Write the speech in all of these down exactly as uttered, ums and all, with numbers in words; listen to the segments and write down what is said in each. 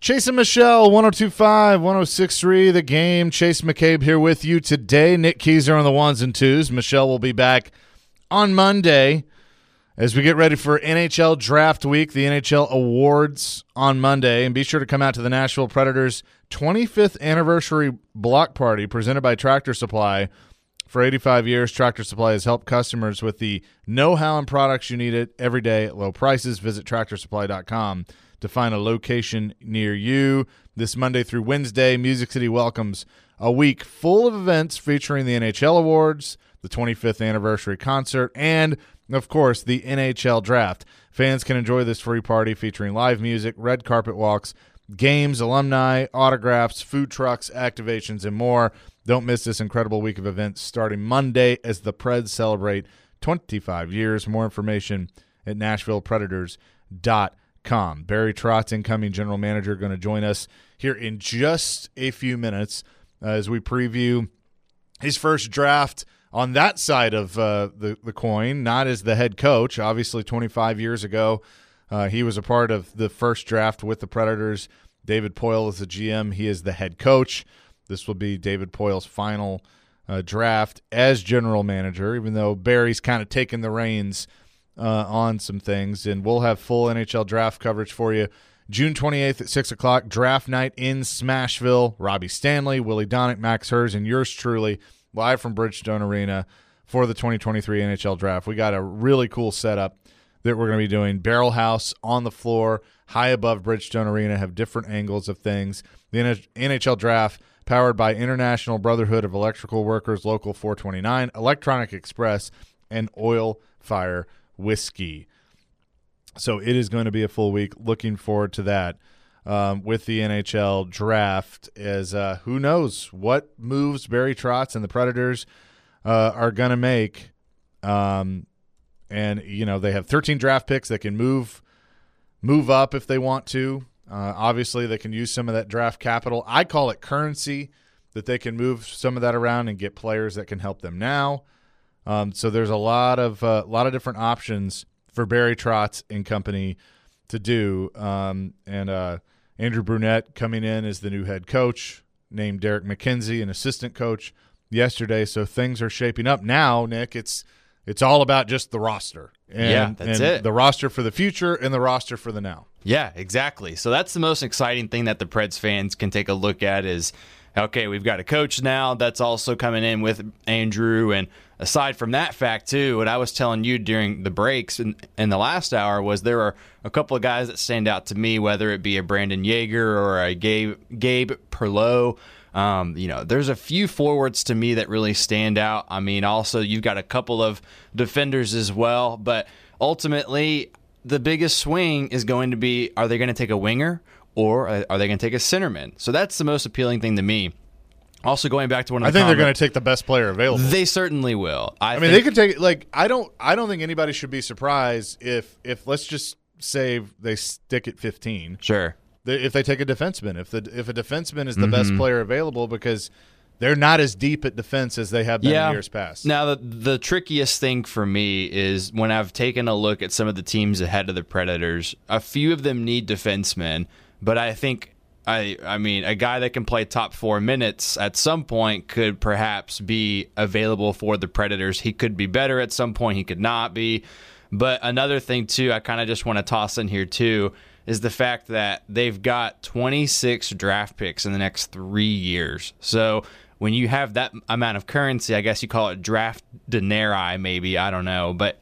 Chase and Michelle, one oh two point five, one oh six point three, The Game. Chase McCabe here with you today. Nick Keyser on the ones and twos. Michelle will be back on Monday as we get ready for N H L Draft Week, the N H L Awards on Monday. And be sure to come out to the Nashville Predators twenty-fifth anniversary block party presented by Tractor Supply. For eighty-five years, Tractor Supply has helped customers with the know-how and products you need it every day at low prices. Visit tractor supply dot com to find a location near you. This Monday through Wednesday, Music City welcomes a week full of events featuring the N H L Awards, the twenty-fifth anniversary concert, and, of course, the N H L Draft. Fans can enjoy this free party featuring live music, red carpet walks, games, alumni, autographs, food trucks, activations, and more. Don't miss this incredible week of events starting Monday as the Preds celebrate twenty-five years. More information at nashville predators dot com. Barry Trotz, incoming general manager, going to join us here in just a few minutes uh, as we preview his first draft on that side of uh, the, the coin, not as the head coach. Obviously, twenty-five years ago, uh, he was a part of the first draft with the Predators. David Poile is the G M. He is the head coach. This will be David Poile's final uh, draft as general manager, even though Barry's kind of taken the reins uh, on some things. And we'll have full N H L draft coverage for you June twenty-eighth at six o'clock, draft night in Smashville. Robbie Stanley, Willie Donick, Max Hers, and yours truly live from Bridgestone Arena for the twenty twenty-three N H L Draft. We got a really cool setup that we're going to be doing. Barrel House on the floor, high above Bridgestone Arena, have different angles of things. The N H L Draft, powered by International Brotherhood of Electrical Workers, Local four twenty-nine, Electronic Express, and Oil Fire Whiskey. So it is going to be a full week. Looking forward to that um, with the N H L Draft, as uh, who knows what moves Barry Trotz and the Predators uh, are going to make. Um, and, you know, they have thirteen draft picks that can move move up if they want to. Uh, obviously, they can use some of that draft capital. I call it currency, that they can move some of that around and get players that can help them now. Um, so there's a lot of uh, lot of different options for Barry Trotz and company to do. Um, and uh, Andrew Brunette coming in as the new head coach, named Derek McKenzie, an assistant coach yesterday. So things are shaping up now. Nick, it's it's all about just the roster. And, yeah, that's and it. The roster for the future and the roster for the now. Yeah, exactly. So that's the most exciting thing that the Preds fans can take a look at is, okay, we've got a coach now that's also coming in with Andrew. And aside from that fact, too, what I was telling you during the breaks in, in the last hour was there are a couple of guys that stand out to me, whether it be a Brandon Yeager or a Gabe, Gabe Perlow. Um, you know, there's a few forwards to me that really stand out. I mean, also, you've got a couple of defenders as well. But ultimately, the biggest swing is going to be, are they going to take a winger or are they going to take a centerman? So that's the most appealing thing to me. Also, going back to one of the I think comments, they're going to take the best player available. They certainly will. I, I mean, think, they could take like I don't I don't think anybody should be surprised if if let's just say they stick at fifteen. Sure. If they take a defenseman, if the if a defenseman is the mm-hmm. best player available, because they're not as deep at defense as they have been yeah. in years past. Now, the the trickiest thing for me is when I've taken a look at some of the teams ahead of the Predators. A few of them need defensemen, but I think I I mean a guy that can play top four minutes at some point could perhaps be available for the Predators. He could be better at some point. He could not be. But another thing too, I kind of just want to toss in here too, is the fact that they've got twenty-six draft picks in the next three years. So when you have that amount of currency, I guess you call it draft denarii maybe, I don't know. But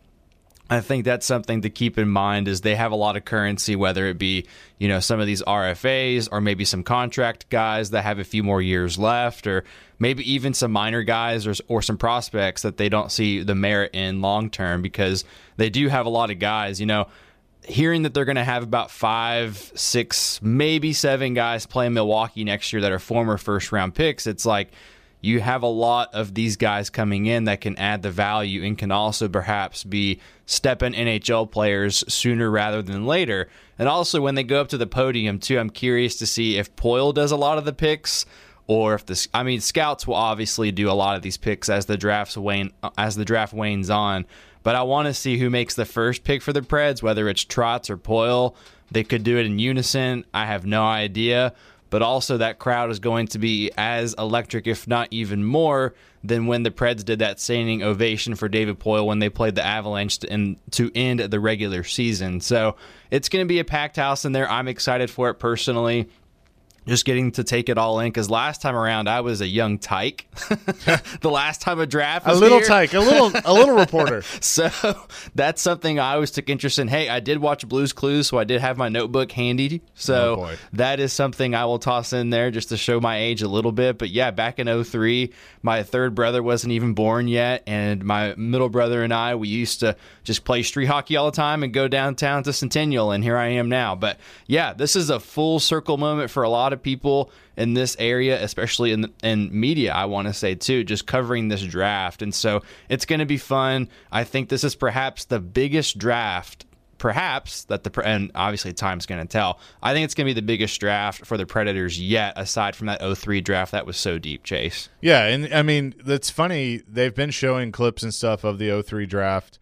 I think that's something to keep in mind is they have a lot of currency, whether it be, you know, some of these R F As or maybe some contract guys that have a few more years left, or maybe even some minor guys or, or some prospects that they don't see the merit in long term, because they do have a lot of guys, you know. Hearing that they're going to have about five, six, maybe seven guys playing Milwaukee next year that are former first-round picks, it's like you have a lot of these guys coming in that can add the value and can also perhaps be step-in N H L players sooner rather than later. And also when they go up to the podium, too, I'm curious to see if Poile does a lot of the picks or if the I mean scouts will obviously do a lot of these picks as the drafts wane as the draft wanes on. But I want to see who makes the first pick for the Preds, whether it's Trotz or Poyle. They could do it in unison. I have no idea. But also that crowd is going to be as electric, if not even more, than when the Preds did that standing ovation for David Poyle when they played the Avalanche to, in, to end the regular season. So it's going to be a packed house in there. I'm excited for it personally. Just getting to take it all in, because last time around I was a young tyke. The last time a draft was a little here. tyke, a little a little reporter. So that's something I always took interest in. Hey, I did watch Blue's Clues, so I did have my notebook handy. So Oh, boy. that is something I will toss in there just to show my age a little bit. But yeah, back in oh three, my third brother wasn't even born yet, and my middle brother and I, we used to just play street hockey all the time and go downtown to Centennial, and here I am now. But yeah, this is a full circle moment for a lot of people in this area, especially in in media, I want to say too, just covering this draft. And so it's going to be fun. I think this is perhaps the biggest draft perhaps that the and obviously time's going to tell. I think it's going to be the biggest draft for the Predators yet, aside from that oh three draft that was so deep, Chase. Yeah, and I mean, that's funny. They've been showing clips and stuff of the oh three draft,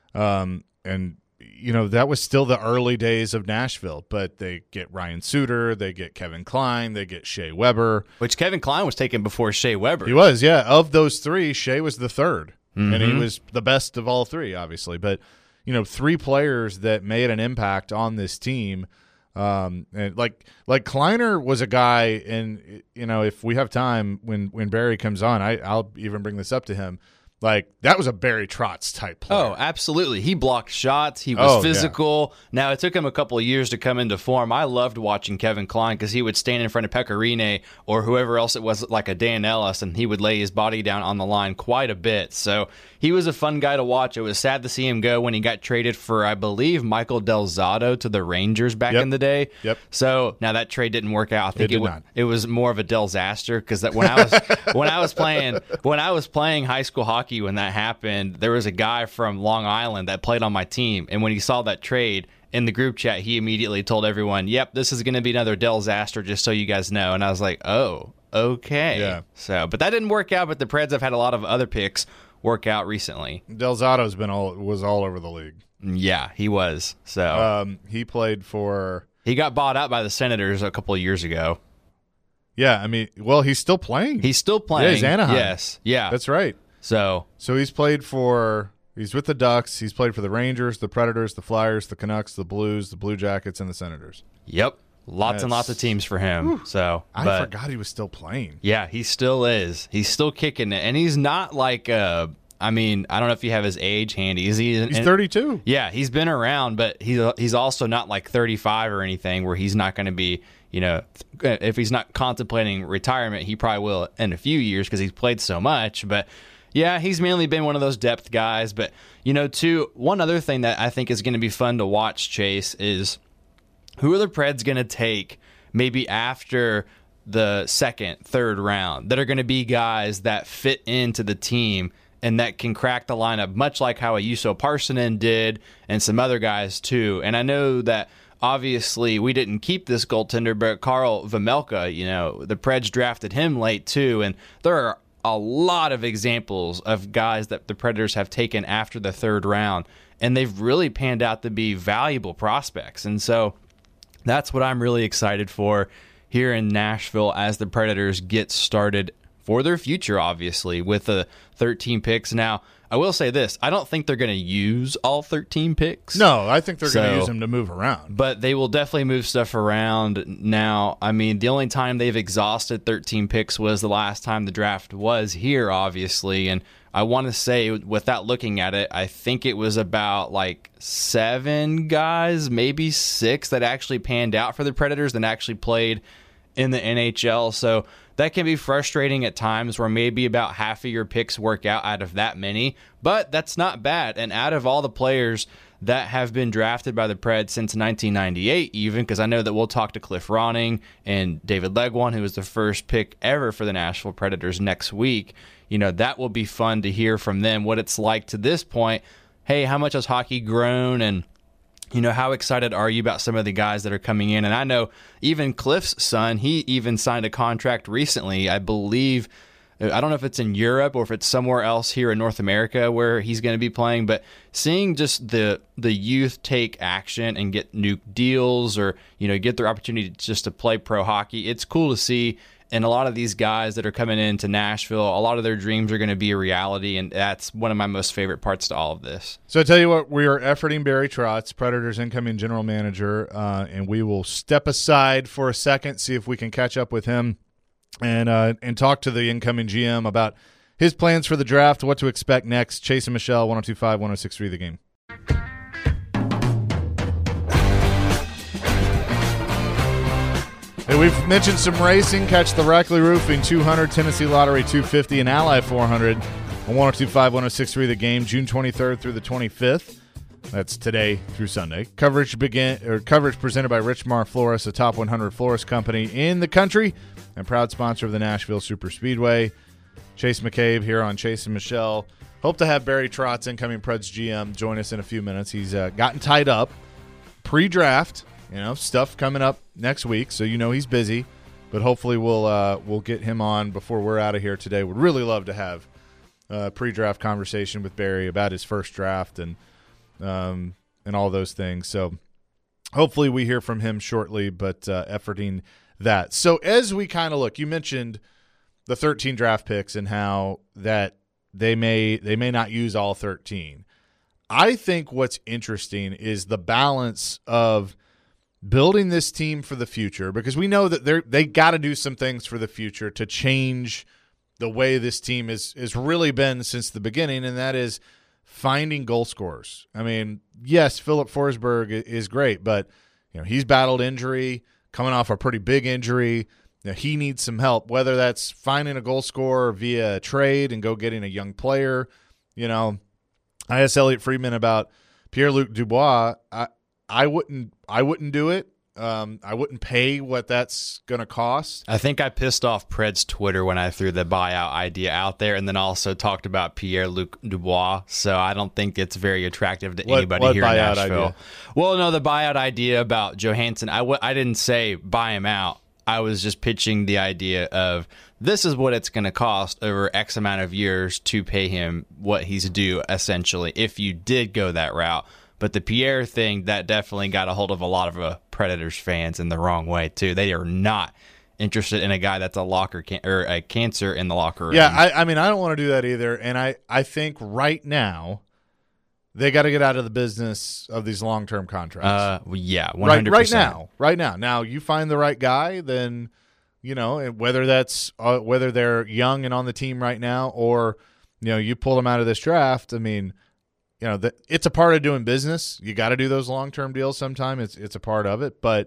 um, and you know, that was still the early days of Nashville, but they get Ryan Suter, they get Kevin Klein, they get Shea Weber. Which Kevin Klein was taken before Shea Weber. He was, yeah. Of those three, Shea was the third, mm-hmm. and he was the best of all three, obviously. But, you know, three players that made an impact on this team. Um, and like like Kleiner was a guy, and, you know, if we have time, when, when Barry comes on, I, I'll even bring this up to him. Like, that was a Barry Trotz type player. Oh, absolutely. He blocked shots. He was Oh, physical. Yeah. Now, it took him a couple of years to come into form. I loved watching Kevin Klein because he would stand in front of Pecorine or whoever else it was, like a Dan Ellis, and he would lay his body down on the line quite a bit. So he was a fun guy to watch. It was sad to see him go when he got traded for, I believe, Michael Del Zotto to the Rangers back Yep. in the day. Yep. So now that trade didn't work out. I think It did it, w- not. it was more of a Delzaster because that when I was when I was playing when I was playing high school hockey when that happened. And there was a guy from Long Island that played on my team. And when he saw that trade in the group chat, he immediately told everyone, yep, this is going to be another Delzaster, just so you guys know. And I was like, oh, okay. Yeah. So, but that didn't work out. But the Preds have had a lot of other picks work out recently. Del Zotto's been all was all over the league. Yeah, he was. So Um, he played for he got bought out by the Senators a couple of years ago. yeah. I mean, well, he's still playing. He's still playing. Yeah, he's Anaheim. Yes. Yeah. That's right. So So he's played for he's with the Ducks. He's played for the Rangers, the Predators, the Flyers, the Canucks, the Blues, the Blue Jackets, and the Senators. Yep. Lots and That's- lots of teams for him. Whew. So I but, forgot he was still playing. Yeah, he still is. He's still kicking it, and he's not like uh I mean, I don't know if you have his age handy. Is he? He's thirty-two. Yeah, he's been around, but he's he's also not like thirty-five or anything where he's not going to be. You know, if he's not contemplating retirement, he probably will in a few years because he's played so much. But yeah, he's mainly been one of those depth guys. But you know, too, one other thing that I think is going to be fun to watch, Chase, is who are the Preds going to take maybe after the second, third round that are going to be guys that fit into the team and that can crack the lineup, much like how a Juuso Parssinen did and some other guys too. And I know that obviously we didn't keep this goaltender, but Carl Vejmelka, you know, the Preds drafted him late too, and there are a lot of examples of guys that the Predators have taken after the third round, and they've really panned out to be valuable prospects. And so that's what I'm really excited for here in Nashville as the Predators get started for their future, obviously, with the thirteen picks. Now, I will say this. I don't think they're going to use all thirteen picks. No, I think they're going So- to use him to move around. But they will definitely move stuff around. Now, I mean, the only time they've exhausted thirteen picks was the last time the draft was here, obviously. And I want to say, without looking at it, I think it was about like seven guys, maybe six, that actually panned out for the Predators and actually played in the N H L. So that can be frustrating at times where maybe about half of your picks work out out of that many, but that's not bad. And out of all the players that have been drafted by the Preds since nineteen ninety-eight, even, because I know that we'll talk to Cliff Ronning and David Legwand, who was the first pick ever for the Nashville Predators, next week. You know, that will be fun to hear from them what it's like to this point. Hey, how much has hockey grown? And You know, how excited are you about some of the guys that are coming in? And I know even Cliff's son, he even signed a contract recently, I believe. I don't know if it's in Europe or if it's somewhere else here in North America where he's going to be playing, but seeing just the the youth take action and get new deals or, you know, get their opportunity just to play pro hockey, it's cool to see. And a lot of these guys that are coming into Nashville, a lot of their dreams are going to be a reality, and that's one of my most favorite parts to all of this. So I tell you what, we are efforting Barry Trotz, Predators incoming general manager, uh, and we will step aside for a second, see if we can catch up with him and uh, and talk to the incoming G M about his plans for the draft, what to expect next. Chase and Michelle, one oh two point five, one oh six point three The Game. Hey, we've mentioned some racing. Catch the Rackley Roofing two hundred, Tennessee Lottery two fifty, and Ally four hundred on one oh two point five, one oh six point three The Game, June twenty-third through the twenty-fifth. That's today through Sunday. Coverage begin or coverage presented by Richmar Florist, a top one hundred florist company in the country and proud sponsor of the Nashville Super Speedway. Chase McCabe here on Chase and Michelle. Hope to have Barry Trotz, incoming Preds G M, join us in a few minutes. He's uh, gotten tied up pre-draft. You know, stuff coming up next week, so you know he's busy. But hopefully we'll uh, we'll get him on before we're out of here today. Would really love to have a pre-draft conversation with Barry about his first draft and um, and all those things. So hopefully we hear from him shortly, but uh, efforting that. So as we kind of look, you mentioned the thirteen draft picks and how that they may they may not use all thirteen. I think what's interesting is the balance of building this team for the future, because we know that they're they got to do some things for the future to change the way this team is has really been since the beginning, and that is finding goal scorers. I mean, yes, Philip Forsberg is great, but you know he's battled injury, coming off a pretty big injury. You know, he needs some help, whether that's finding a goal scorer via a trade and go getting a young player. You know, I asked Elliot Friedman about Pierre-Luc Dubois. I, I wouldn't I wouldn't do it. Um, I wouldn't pay what that's going to cost. I think I pissed off Pred's Twitter when I threw the buyout idea out there and then also talked about Pierre-Luc Dubois. So I don't think it's very attractive to what, anybody what here in buyout Nashville. Idea? Well, no, the buyout idea about Johansson, I, w- I didn't say buy him out. I was just pitching the idea of this is what it's going to cost over X amount of years to pay him what he's due, essentially, if you did go that route. But the Pierre thing, that definitely got a hold of a lot of uh, Predators fans in the wrong way, too. They are not interested in a guy that's a locker can- or a cancer in the locker room. Yeah, I, I mean, I don't want to do that either. And I, I think right now they got to get out of the business of these long-term contracts. Uh, yeah, one hundred percent. Right, right now. Right now. Now, you find the right guy, then, you know, whether that's uh, whether they're young and on the team right now or, you know, you pull them out of this draft, I mean – You know, the, it's a part of doing business. You got to do those long-term deals sometime. It's it's a part of it. But,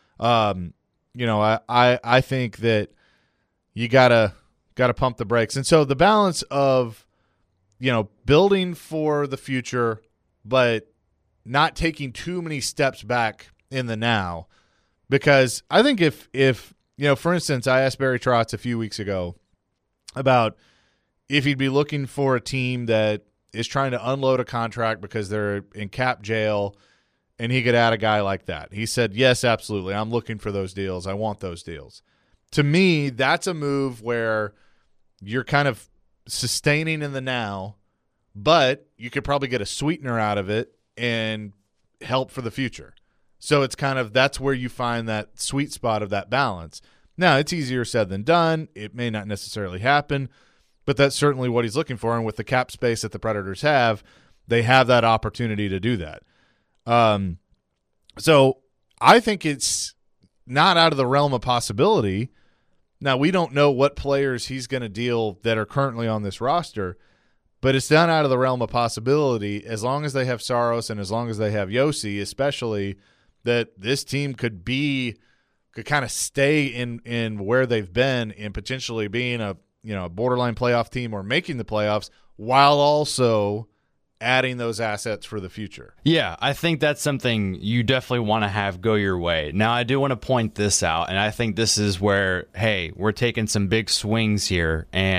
um, you know, I, I, I think that you got to got to pump the brakes. And so the balance of, you know, building for the future but not taking too many steps back in the now. Because I think if, if you know, for instance, I asked Barry Trotz a few weeks ago about if he'd be looking for a team that is trying to unload a contract because they're in cap jail and he could add a guy like that. He said, yes, absolutely. I'm looking for those deals. I want those deals. To me, that's a move where you're kind of sustaining in the now, but you could probably get a sweetener out of it and help for the future. So it's kind of, that's where you find that sweet spot of that balance. Now, it's easier said than done. It may not necessarily happen, but that's certainly what he's looking for. And with the cap space that the Predators have, they have that opportunity to do that. Um, so I think it's not out of the realm of possibility. Now, we don't know what players he's going to deal that are currently on this roster, but it's not out of the realm of possibility as long as they have Saros and as long as they have Yossi, especially, that this team could be could kind of stay in, in where they've been and potentially being a you know, a borderline playoff team or making the playoffs while also adding those assets for the future. Yeah, I think that's something you definitely want to have go your way. Now, I do want to point this out, and I think this is where, hey, we're taking some big swings here, and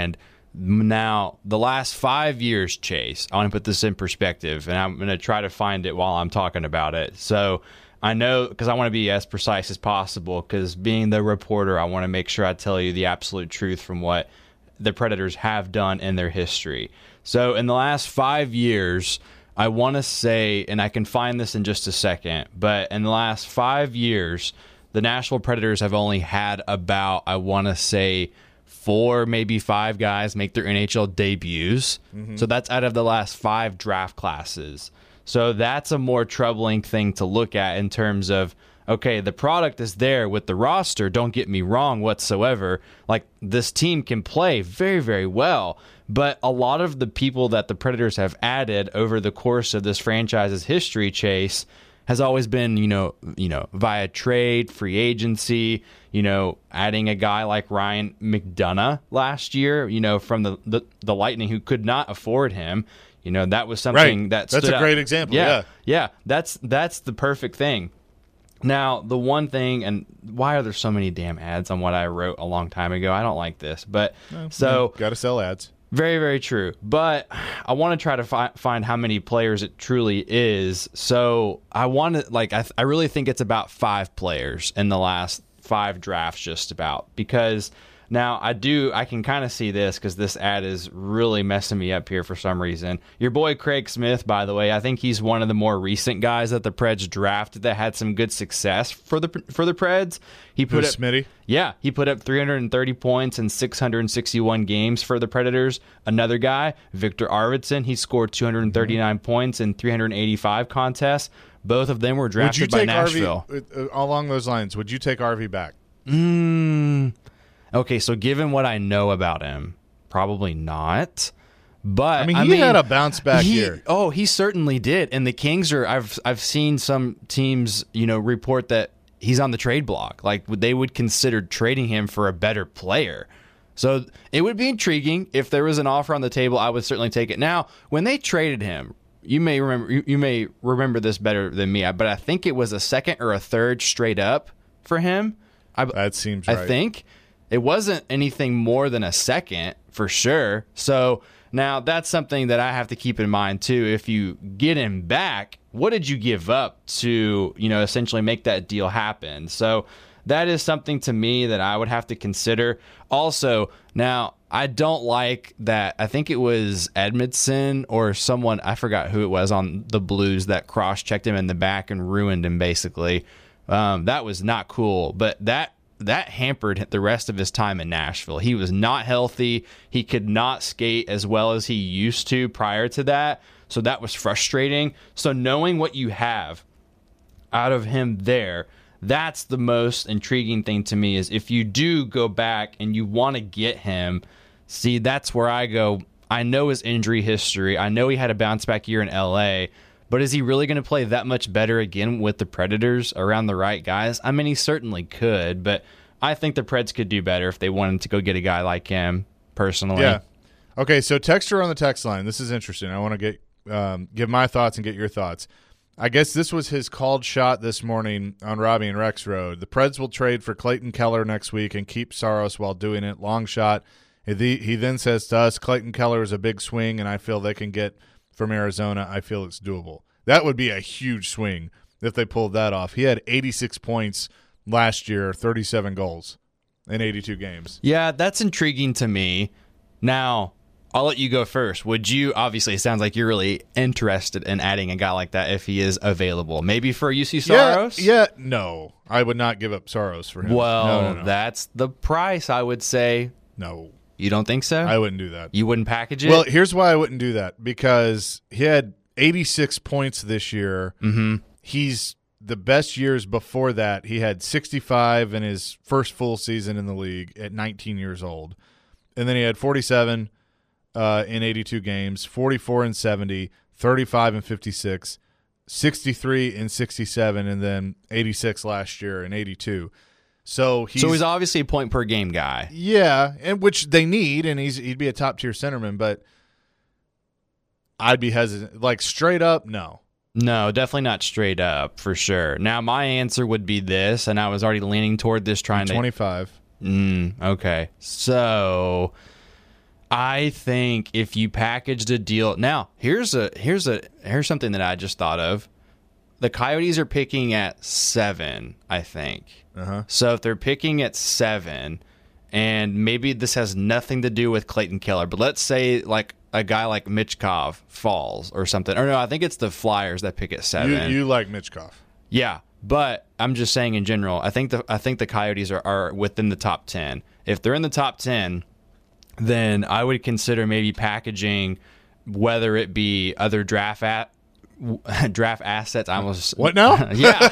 Now, the last five years, Chase, I want to put this in perspective, and I'm going to try to find it while I'm talking about it. So I know, because I want to be as precise as possible, because being the reporter, I want to make sure I tell you the absolute truth from what the Predators have done in their history. So in the last five years, I want to say, and I can find this in just a second, but in the last five years, the Nashville Predators have only had about, I want to say, four, maybe five guys make their N H L debuts. Mm-hmm. So that's out of the last five draft classes. So that's a more troubling thing to look at in terms of, okay, the product is there with the roster. Don't get me wrong whatsoever. Like, this team can play very, very well. But a lot of the people that the Predators have added over the course of this franchise's history, Chase, has always been, you know, you know, via trade, free agency, you know, adding a guy like Ryan McDonough last year, you know, from the, the, the Lightning, who could not afford him. You know, that was something right. that That's stood a out. great example. Yeah, yeah. Yeah. That's that's the perfect thing. Now, the one thing, and why are there so many damn ads on what I wrote a long time ago? I don't like this. But no, so got to sell ads. Very, very true. But I want to try to fi- find how many players it truly is. So I want to, like, I, th- I really think it's about five players in the last five drafts, just about. Because now I do, I can kind of see this because this ad is really messing me up here for some reason. Your boy Craig Smith, by the way, I think he's one of the more recent guys that the Preds drafted that had some good success for the for the Preds. He put Who's up, Smitty? Yeah, he put up three hundred thirty points in six hundred sixty-one games for the Predators. Another guy, Victor Arvidsson, he scored two hundred thirty-nine mm-hmm. points in three hundred eighty-five contests. Both of them were drafted by Nashville. R V, uh, along those lines, would you take R V back? Mm, okay, so given what I know about him, probably not. But I mean, he I mean, had a bounce back he, year. Oh, he certainly did. And the Kings are. I've I've seen some teams, you know, report that he's on the trade block. Like, they would consider trading him for a better player. So it would be intriguing. If there was an offer on the table, I would certainly take it. Now, when they traded him, you may remember you, you may remember this better than me, but I think it was a second or a third straight up for him. I, that seems right. I think it wasn't anything more than a second for sure. So now that's something that I have to keep in mind too. If you get him back, what did you give up to, you know, essentially make that deal happen? So that is something to me that I would have to consider. Also, now I don't like that. I think it was Edmondson or someone, I forgot who it was on the Blues, that cross-checked him in the back and ruined him basically. Um, that was not cool, but that that hampered the rest of his time in Nashville. He was not healthy. He could not skate as well as he used to prior to that. So that was frustrating. So knowing what you have out of him there, that's the most intriguing thing to me, is if you do go back and you want to get him, see, that's where I go. I know his injury history. I know he had a bounce back year in L A, but is he really going to play that much better again with the Predators around the right guys? I mean, he certainly could, but I think the Preds could do better if they wanted to go get a guy like him, personally. Yeah. Okay, so texter on the text line. This is interesting. I want to get um, give my thoughts and get your thoughts. I guess this was his called shot this morning on Robbie and Rex Road. The Preds will trade for Clayton Keller next week and keep Saros while doing it. Long shot. He then says to us, Clayton Keller is a big swing, and I feel they can get from Arizona. I feel it's doable. That would be a huge swing if they pulled that off. He had eighty-six points last year, thirty-seven goals in eighty-two games. Yeah, that's intriguing to me. Now, I'll let you go first. Would you, obviously, it sounds like you're really interested in adding a guy like that if he is available. Maybe for U C Saros? Yeah, yeah no. I would not give up Saros for him. Well, no, no, no. That's the price, I would say. No. You don't think so? I wouldn't do that. You wouldn't package it? Well, here's why I wouldn't do that. Because he had eighty-six points this year. Mm-hmm. He's the best years before that. He had sixty-five in his first full season in the league at nineteen years old. And then he had forty-seven uh, in eighty-two games, forty-four in seventy, thirty-five in fifty-six, sixty-three in sixty-seven, and then eighty-six last year in eighty-two. So he's, so he's obviously a point per game guy. Yeah, and which they need, and he's he'd be a top tier centerman, but I'd be hesitant. Like straight up, no. No, definitely not straight up for sure. Now my answer would be this, and I was already leaning toward this, trying twenty-five. to twenty-five. Mm, okay, so I think if you packaged a deal now, here's a here's a here's something that I just thought of. The Coyotes are picking at seven, I think. Uh-huh. So if they're picking at seven, and maybe this has nothing to do with Clayton Keller, but let's say like a guy like Michkov falls or something. Or no, I think it's the Flyers that pick at seven. You, you like Michkov. Yeah, but I'm just saying in general, I think the I think the Coyotes are, are within the top ten. If they're in the top ten, then I would consider maybe packaging, whether it be other draft at draft assets. I almost what now? Yeah.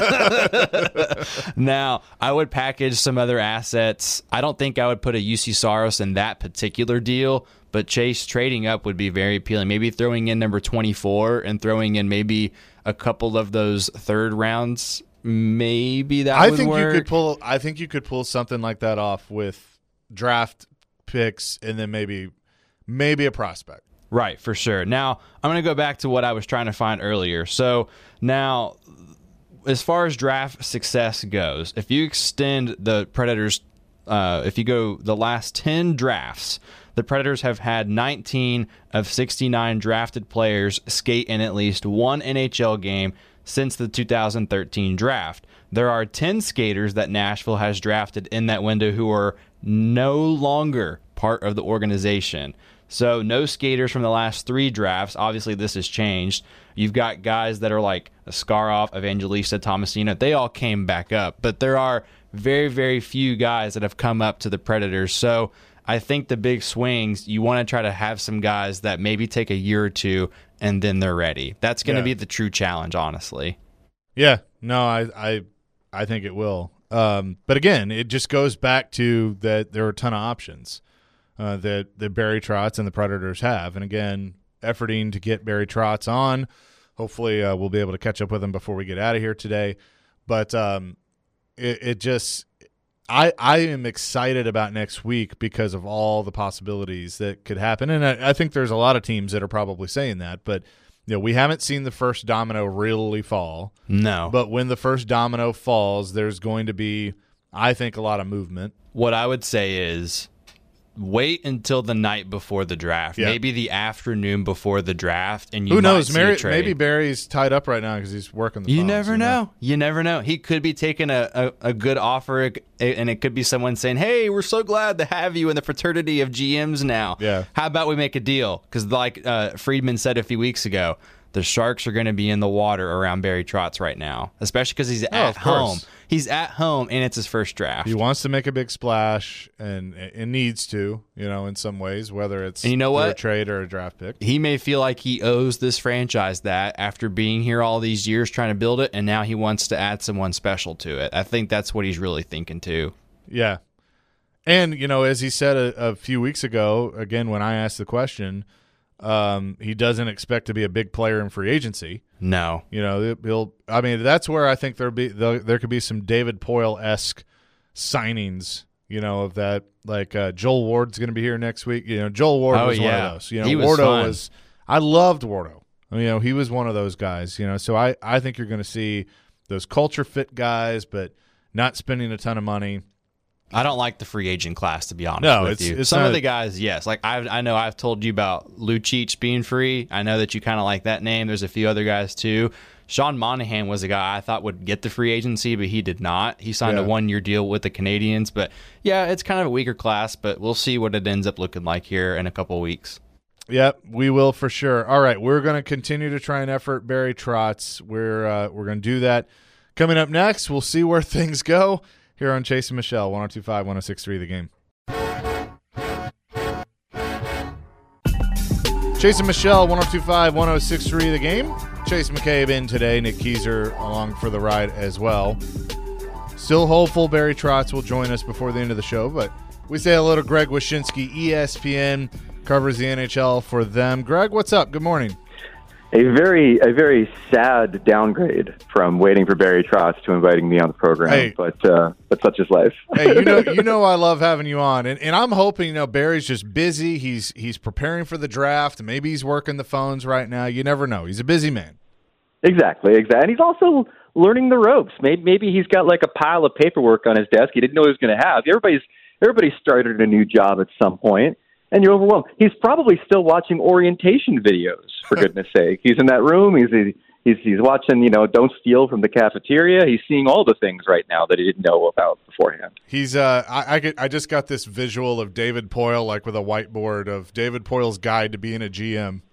Now I would package some other assets. I don't think I would put a U C Saros in that particular deal, but Chase trading up would be very appealing. Maybe throwing in number twenty-four and throwing in maybe a couple of those third rounds. Maybe that I would think work. you could pull. I think you could pull something like that off with draft picks and then maybe maybe a prospect. Right, for sure. Now, I'm going to go back to what I was trying to find earlier. So now, as far as draft success goes, if you extend the Predators, uh, if you go the last ten drafts, the Predators have had nineteen of sixty-nine drafted players skate in at least one N H L game since the two thousand thirteen draft. There are ten skaters that Nashville has drafted in that window who are no longer part of the organization. So no skaters from the last three drafts. Obviously, this has changed. You've got guys that are like Askarov, Evangelista, Tomasino. They all came back up. But there are very, very few guys that have come up to the Predators. So I think the big swings, you want to try to have some guys that maybe take a year or two and then they're ready. That's going to Yeah. be the true challenge, honestly. Yeah, no, I I, I think it will. Um, but again, it just goes back to that there are a ton of options uh, that, that Barry Trotz and the Predators have. And again, efforting to get Barry Trotz on. Hopefully uh, we'll be able to catch up with him before we get out of here today. But um, it, it just I, – I am excited about next week because of all the possibilities that could happen. And I, I think there's a lot of teams that are probably saying that. But, you know, we haven't seen the first domino really fall. No. But when the first domino falls, there's going to be, I think, a lot of movement. What I would say is wait until the night before the draft, Yeah. maybe the afternoon before the draft, and you Who might knows? see Mary, a trade. maybe Barry's tied up right now because he's working the You phones, never you know. You never know. He could be taking a, a, a good offer, and it could be someone saying, hey, we're so glad to have you in the fraternity of G Ms now. Yeah. How about we make a deal? Because like uh, Friedman said a few weeks ago, the Sharks are going to be in the water around Barry Trotz right now, especially because he's Oh, at of course. home. He's at home, and it's his first draft. He wants to make a big splash, and it needs to, you know, in some ways, whether it's And you know through what? a trade or a draft pick. He may feel like he owes this franchise that after being here all these years trying to build it, and now he wants to add someone special to it. I think that's what he's really thinking too. Yeah. And, you know, as he said a, a few weeks ago, again, when I asked the question, um, he doesn't expect to be a big player in free agency. No. You know, he'll. I mean, that's where I think there'll be there, there could be some David Poyle-esque signings. You know, of that, like uh, Joel Ward's going to be here next week. You know, Joel Ward Oh, was one yeah. of those. You know, He was Wardo fun. was. I loved Wardo. You know, he was one of those guys. You know, so I I think you're going to see those culture fit guys, but not spending a ton of money. I don't like the free agent class, to be honest No, with it's- you. it's Some not- of the guys, yes. Like I, I know I've told you about Lucic being free. I know that you kind of like that name. There's a few other guys too. Sean Monahan was a guy I thought would get the free agency, but he did not. He signed Yeah. a one-year deal with the Canadians. But yeah, it's kind of a weaker class, but we'll see what it ends up looking like here in a couple weeks. Yep, we will for sure. All right, we're going to continue to try and effort Barry Trotz. We're uh, we're going to do that. Coming up next, we'll see where things go here on Chase and Michelle, one oh two point five, one oh six point three The Game. Chase and Michelle, one oh two point five, one oh six point three The Game. Chase McCabe in today. Nick Keyser along for the ride as well. Still hopeful Barry Trotz will join us before the end of the show, but we say hello to Greg Wyshynski, E S P N, covers the N H L for them. Greg, what's up? Good morning. A very, a very sad downgrade from waiting for Barry Trotz to inviting me on the program, Hey. but uh, but such is life. Hey, you know, you know, I love having you on, and, and I'm hoping, you know, Barry's just busy. He's he's preparing for the draft. Maybe he's working the phones right now. You never know. He's a busy man. Exactly, exactly. And he's also learning the ropes. Maybe, maybe he's got like a pile of paperwork on his desk he didn't know he was going to have. Everybody's everybody started a new job at some point, and you're overwhelmed. He's probably still watching orientation videos, for goodness sake. He's in that room. He's he's he's watching, you know, Don't Steal from the cafeteria. He's seeing all the things right now that he didn't know about beforehand. He's uh, I I, get, I just got this visual of David Poile, like with a whiteboard of David Poile's guide to being a G M.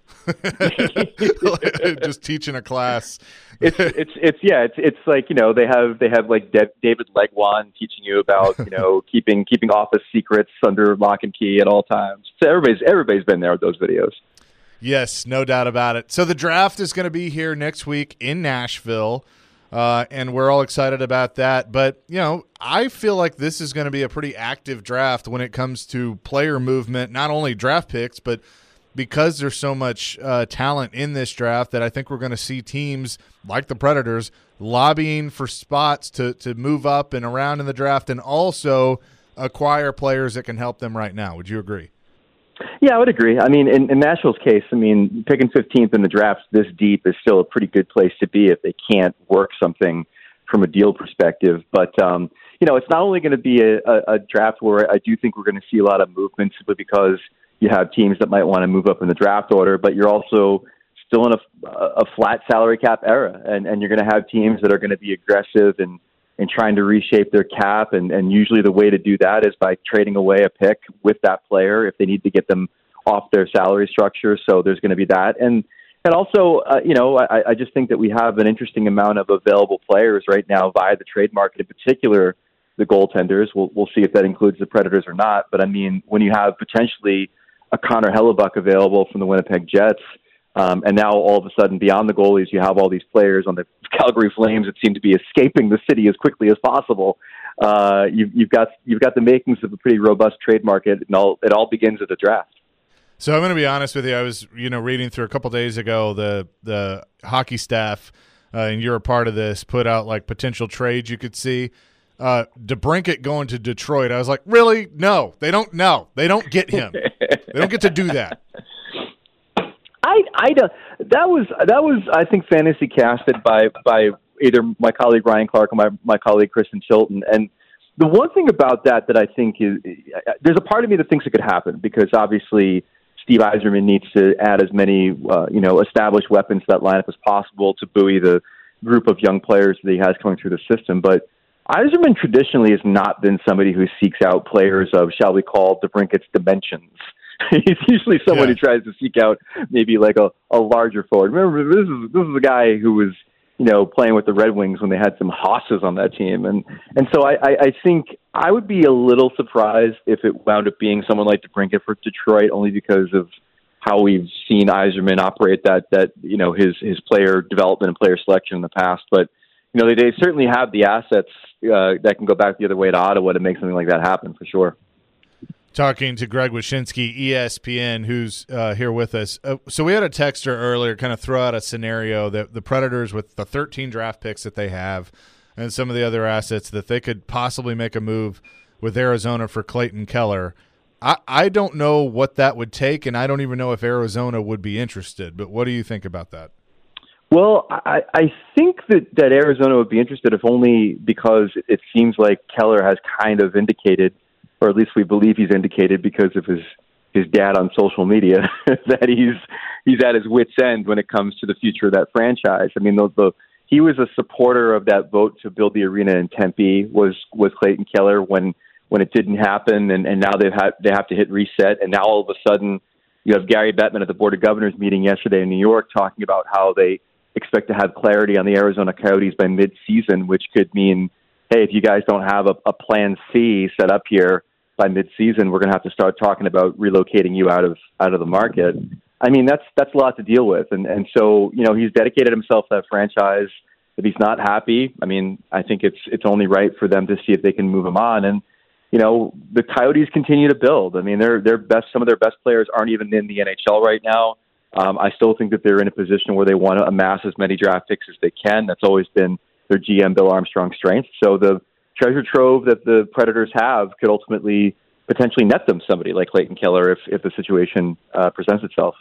Just teaching a class. it's it's it's yeah it's it's like, you know, they have they have like De- David Legwan teaching you about, you know, keeping keeping office secrets under lock and key at all times. So everybody's everybody's been there with those videos. Yes, no doubt about it. So the draft is going to be here next week in Nashville, uh, and we're all excited about that. But, you know, I feel like this is going to be a pretty active draft when it comes to player movement, not only draft picks, but because there's so much uh, talent in this draft that I think we're going to see teams like the Predators lobbying for spots to, to move up and around in the draft and also acquire players that can help them right now. Would you agree? Yeah, I would agree. I mean, in, in Nashville's case, I mean, picking fifteenth in the draft this deep is still a pretty good place to be if they can't work something from a deal perspective. But, um, you know, it's not only going to be a, a, a draft where I do think we're going to see a lot of movement simply because you have teams that might want to move up in the draft order, but you're also still in a, a flat salary cap era, and, and you're going to have teams that are going to be aggressive and, and trying to reshape their cap, and, and usually the way to do that is by trading away a pick with that player if they need to get them off their salary structure. So there's going to be that. And and also, uh, you know, I, I just think that we have an interesting amount of available players right now via the trade market, in particular the goaltenders. We'll, we'll see if that includes the Predators or not. But, I mean, when you have potentially a Connor Hellebuck available from the Winnipeg Jets, um, and now all of a sudden beyond the goalies, you have all these players on the Calgary Flames that seem to be escaping the city as quickly as possible. Uh, you've, you've got you've got the makings of a pretty robust trade market, and all it all begins at the draft. So I'm going to be honest with you. I was, you know, reading through a couple days ago the the hockey staff, uh, and you're a part of this, put out like potential trades you could see. Uh, DeBrincat going to Detroit. I was like, really? No, they don't. No, they don't get him. They don't get to do that. I, I don't, that was that was I think fantasy casted by by either my colleague Ryan Clark or my my colleague Kristen Chilton. And the one thing about that that I think is, there's a part of me that thinks it could happen because obviously Steve Yzerman needs to add as many uh, you know established weapons to that lineup as possible to buoy the group of young players that he has coming through the system. But Yzerman traditionally has not been somebody who seeks out players of, shall we call, DeBrincat's dimensions. He's usually someone yeah. who tries to seek out maybe like a, a larger forward. Remember, this is this is a guy who was, you know, playing with the Red Wings when they had some Hosses on that team. And and so I, I, I think I would be a little surprised if it wound up being someone like DeBrincat for Detroit, only because of how we've seen Yzerman operate that, that you know, his, his player development and player selection in the past. But, you know, they, they certainly have the assets uh, that can go back the other way to Ottawa to make something like that happen for sure. Talking to Greg Wyshynski, E S P N, who's uh, here with us. Uh, so we had a texter earlier kind of throw out a scenario that the Predators, with the thirteen draft picks that they have and some of the other assets, that they could possibly make a move with Arizona for Clayton Keller. I, I don't know what that would take, and I don't even know if Arizona would be interested. But what do you think about that? Well, I, I think that, that Arizona would be interested, if only because it seems like Keller has kind of indicated, or at least we believe he's indicated because of his, his dad on social media, that he's he's at his wit's end when it comes to the future of that franchise. I mean, the, the, he was a supporter of that vote to build the arena in Tempe, was was Clayton Keller, when when it didn't happen, and, and now they've had, they have to hit reset, and now all of a sudden you have Gary Bettman at the Board of Governors meeting yesterday in New York talking about how they expect to have clarity on the Arizona Coyotes by mid-season, which could mean, hey, if you guys don't have a, a plan C set up here by mid-season, we're going to have to start talking about relocating you out of out of the market. I mean, that's that's a lot to deal with, and and so you know he's dedicated himself to that franchise. If he's not happy, I mean, I think it's it's only right for them to see if they can move him on. And you know, the Coyotes continue to build. I mean, their their best some of their best players aren't even in the N H L right now. Um, I still think that they're in a position where they want to amass as many draft picks as they can. That's always been their G M, Bill Armstrong's strength. So the treasure trove that the Predators have could ultimately potentially net them somebody like Clayton Keller if, if the situation uh, presents itself.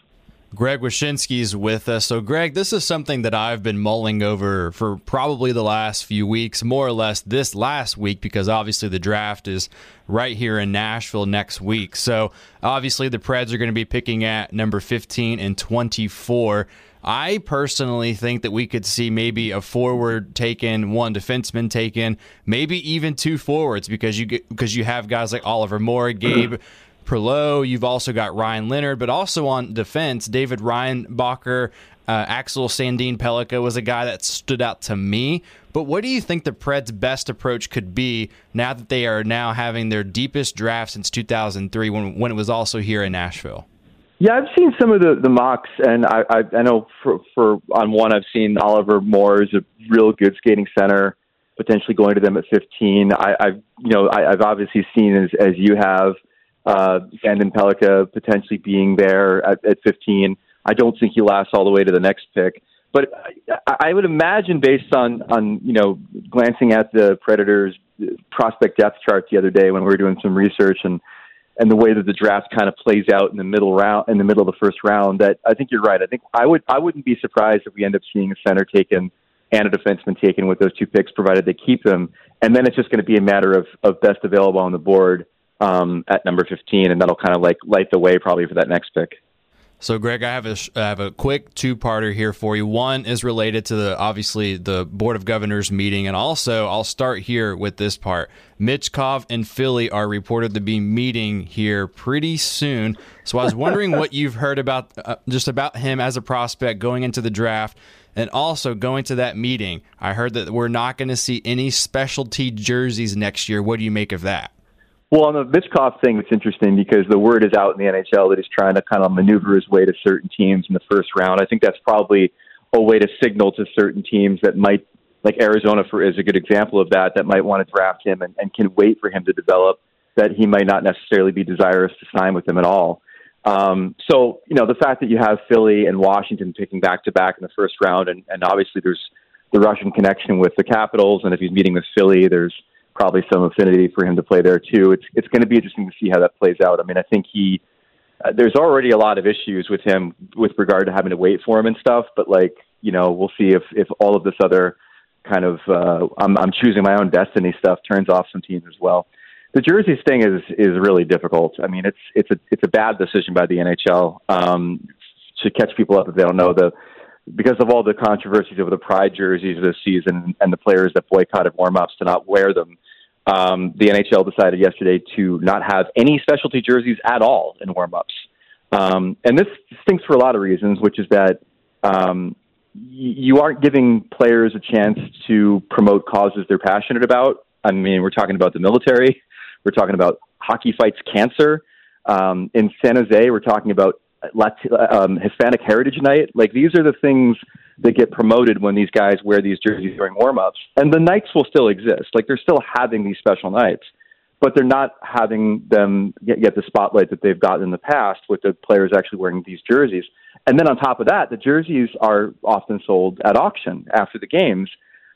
Greg Wyshynski's with us. So, Greg, this is something that I've been mulling over for probably the last few weeks, more or less this last week, because obviously the draft is right here in Nashville next week. So, obviously, the Preds are going to be picking at number fifteen and twenty-four. I personally think that we could see maybe a forward taken, one defenseman taken, maybe even two forwards, because you get because you have guys like Oliver Moore, Gabe Perlow, you've also got Ryan Leonard, but also on defense, David Reinbacher, uh, Axel Sandin Pellikka was a guy that stood out to me. But what do you think the Preds' best approach could be now that they are now having their deepest draft since two thousand three, when when it was also here in Nashville? Yeah, I've seen some of the, the mocks, and I, I, I know for, for on one I've seen Oliver Moore is a real good skating center, potentially going to them at fifteen. I, I've you know I, I've obviously seen as as you have. Uh, Sandin Pellikka potentially being there at, at fifteen. I don't think he lasts all the way to the next pick. But I, I would imagine, based on, on, you know, glancing at the Predators' prospect depth chart the other day when we were doing some research and, and the way that the draft kind of plays out in the middle round, in the middle of the first round, that I think you're right. I think I would I wouldn't be surprised if we end up seeing a center taken and a defenseman taken with those two picks, provided they keep them. And then it's just going to be a matter of, of best available on the board Um, at number fifteen, and that'll kind of like light the way probably for that next pick. So, Greg, I have a I have a quick two-parter here for you. One is related to the obviously the Board of Governors meeting, and also I'll start here with this part. Michkov and Philly are reported to be meeting here pretty soon. So I was wondering what you've heard about uh, just about him as a prospect going into the draft, and also going to that meeting. I heard that we're not going to see any specialty jerseys next year. What do you make of that? Well, on the Michkov thing, it's interesting because the word is out in the N H L that he's trying to kind of maneuver his way to certain teams in the first round. I think that's probably a way to signal to certain teams that might, like Arizona for is a good example of that, that might want to draft him and, and can wait for him to develop, that he might not necessarily be desirous to sign with them at all. Um, so, you know, the fact that you have Philly and Washington picking back-to-back in the first round, and, and obviously there's the Russian connection with the Capitals, and if he's meeting with Philly, there's probably some affinity for him to play there too. It's it's going to be interesting to see how that plays out. I mean, I think he uh, there's already a lot of issues with him with regard to having to wait for him and stuff. But like, you know, we'll see if if all of this other kind of uh, I'm I'm choosing my own destiny stuff turns off some teams as well. The jerseys thing is is really difficult. I mean, it's it's a it's a bad decision by the N H L um, to catch people up if they don't know the. Because of all the controversies over the Pride jerseys this season and the players that boycotted warm-ups to not wear them, um, the N H L decided yesterday to not have any specialty jerseys at all in warm-ups. Um, and this stinks for a lot of reasons, which is that um, y- you aren't giving players a chance to promote causes they're passionate about. I mean, we're talking about the military. We're talking about hockey fights cancer. Um, in San Jose, we're talking about Lat- um, Hispanic Heritage Night. Like, these are the things that get promoted when these guys wear these jerseys during warm-ups. And the nights will still exist. Like, they're still having these special nights, but they're not having them get, get the spotlight that they've gotten in the past with the players actually wearing these jerseys. And then on top of that, the jerseys are often sold at auction after the games.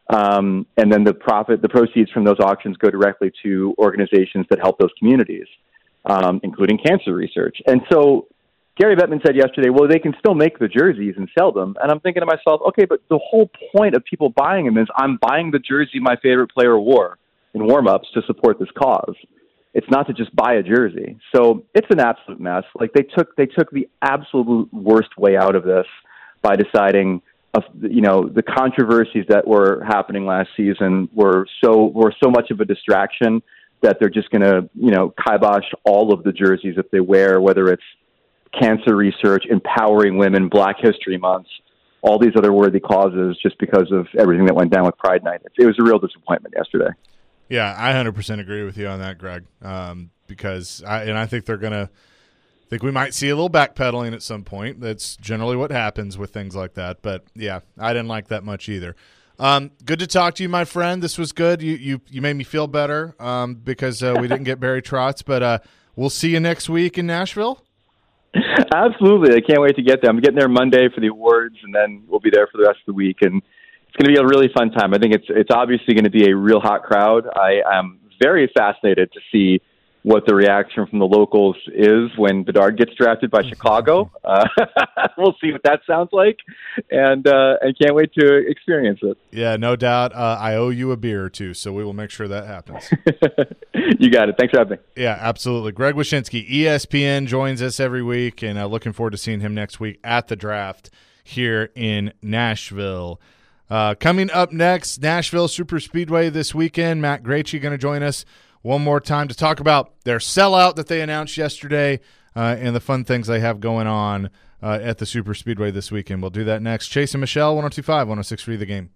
Um, and then the profit, the proceeds from those auctions go directly to organizations that help those communities, um, including cancer research. And so Gary Bettman said yesterday, well, they can still make the jerseys and sell them. And I'm thinking to myself, okay, but the whole point of people buying them is I'm buying the jersey my favorite player wore in warm-ups to support this cause. It's not to just buy a jersey. So it's an absolute mess. Like, they took they took the absolute worst way out of this by deciding, of, you know, the controversies that were happening last season were so were so much of a distraction that they're just going to, you know, kibosh all of the jerseys that they wear, whether it's cancer research, empowering women, Black History Month, all these other worthy causes, just because of everything that went down with Pride Night. It was a real disappointment yesterday. Yeah, I one hundred percent agree with you on that, Greg, um, because I, and I think they're going to I think we might see a little backpedaling at some point. That's generally what happens with things like that. But, yeah, I didn't like that much either. Um, good to talk to you, my friend. This was good. You you, you made me feel better um, because uh, we didn't get Barry Trotz. But uh, we'll see you next week in Nashville. Absolutely. I can't wait to get there. I'm getting there Monday for the awards, and then we'll be there for the rest of the week. And it's going to be a really fun time. I think it's it's obviously going to be a real hot crowd. I am very fascinated to see what the reaction from the locals is when Bedard gets drafted by Chicago. Uh, we'll see what that sounds like, and uh, and can't wait to experience it. Yeah, no doubt. Uh, I owe you a beer or two, so we will make sure that happens. You got it. Thanks for having me. Yeah, absolutely. Greg Wyshynski, E S P N, joins us every week, and uh, looking forward to seeing him next week at the draft here in Nashville. Uh, coming up next, Nashville Super Speedway this weekend. Matt Gracey going to join us one more time to talk about their sellout that they announced yesterday uh, and the fun things they have going on uh, at the Super Speedway this weekend. We'll do that next. Chase and Michelle, one oh two point five, one oh six point three The Game.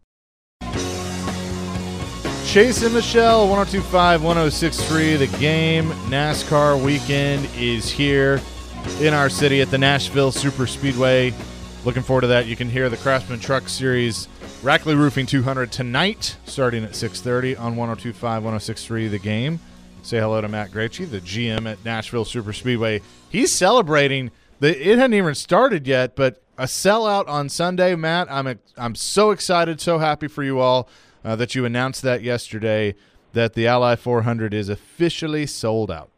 Chase and Michelle, one oh two point five, one oh six point three The Game. NASCAR weekend is here in our city at the Nashville Super Speedway. Looking forward to that. You can hear the Craftsman Truck Series Rackley Roofing two hundred tonight, starting at six thirty on one oh two point five, one oh six point three The Game. Say hello to Matt Gracey, the G M at Nashville Super Speedway. He's celebrating. The, it hadn't even started yet, but a sellout on Sunday. Matt, I'm I'm so excited, so happy for you all uh, that you announced that yesterday, that the Ally four hundred is officially sold out.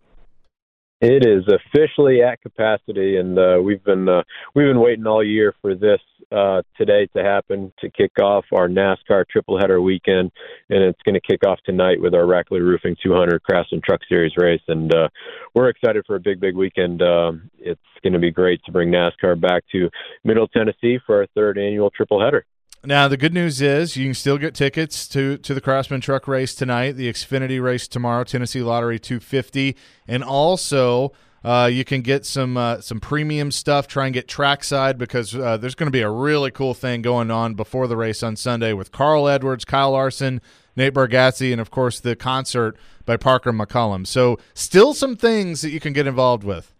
It is officially at capacity, and uh, we've been uh, we've been waiting all year for this uh, today to happen, to kick off our NASCAR triple header weekend, and it's going to kick off tonight with our Rackley Roofing two hundred Craftsman Truck Series race, and uh, we're excited for a big, big weekend. Uh, it's going to be great to bring NASCAR back to Middle Tennessee for our third annual triple header. Now, the good news is you can still get tickets to, to the Craftsman Truck race tonight, the Xfinity race tomorrow, Tennessee Lottery two fifty, and also uh, you can get some uh, some premium stuff, try and get trackside, because uh, there's going to be a really cool thing going on before the race on Sunday with Carl Edwards, Kyle Larson, Nate Bargatze, and, of course, the concert by Parker McCollum. So still some things that you can get involved with.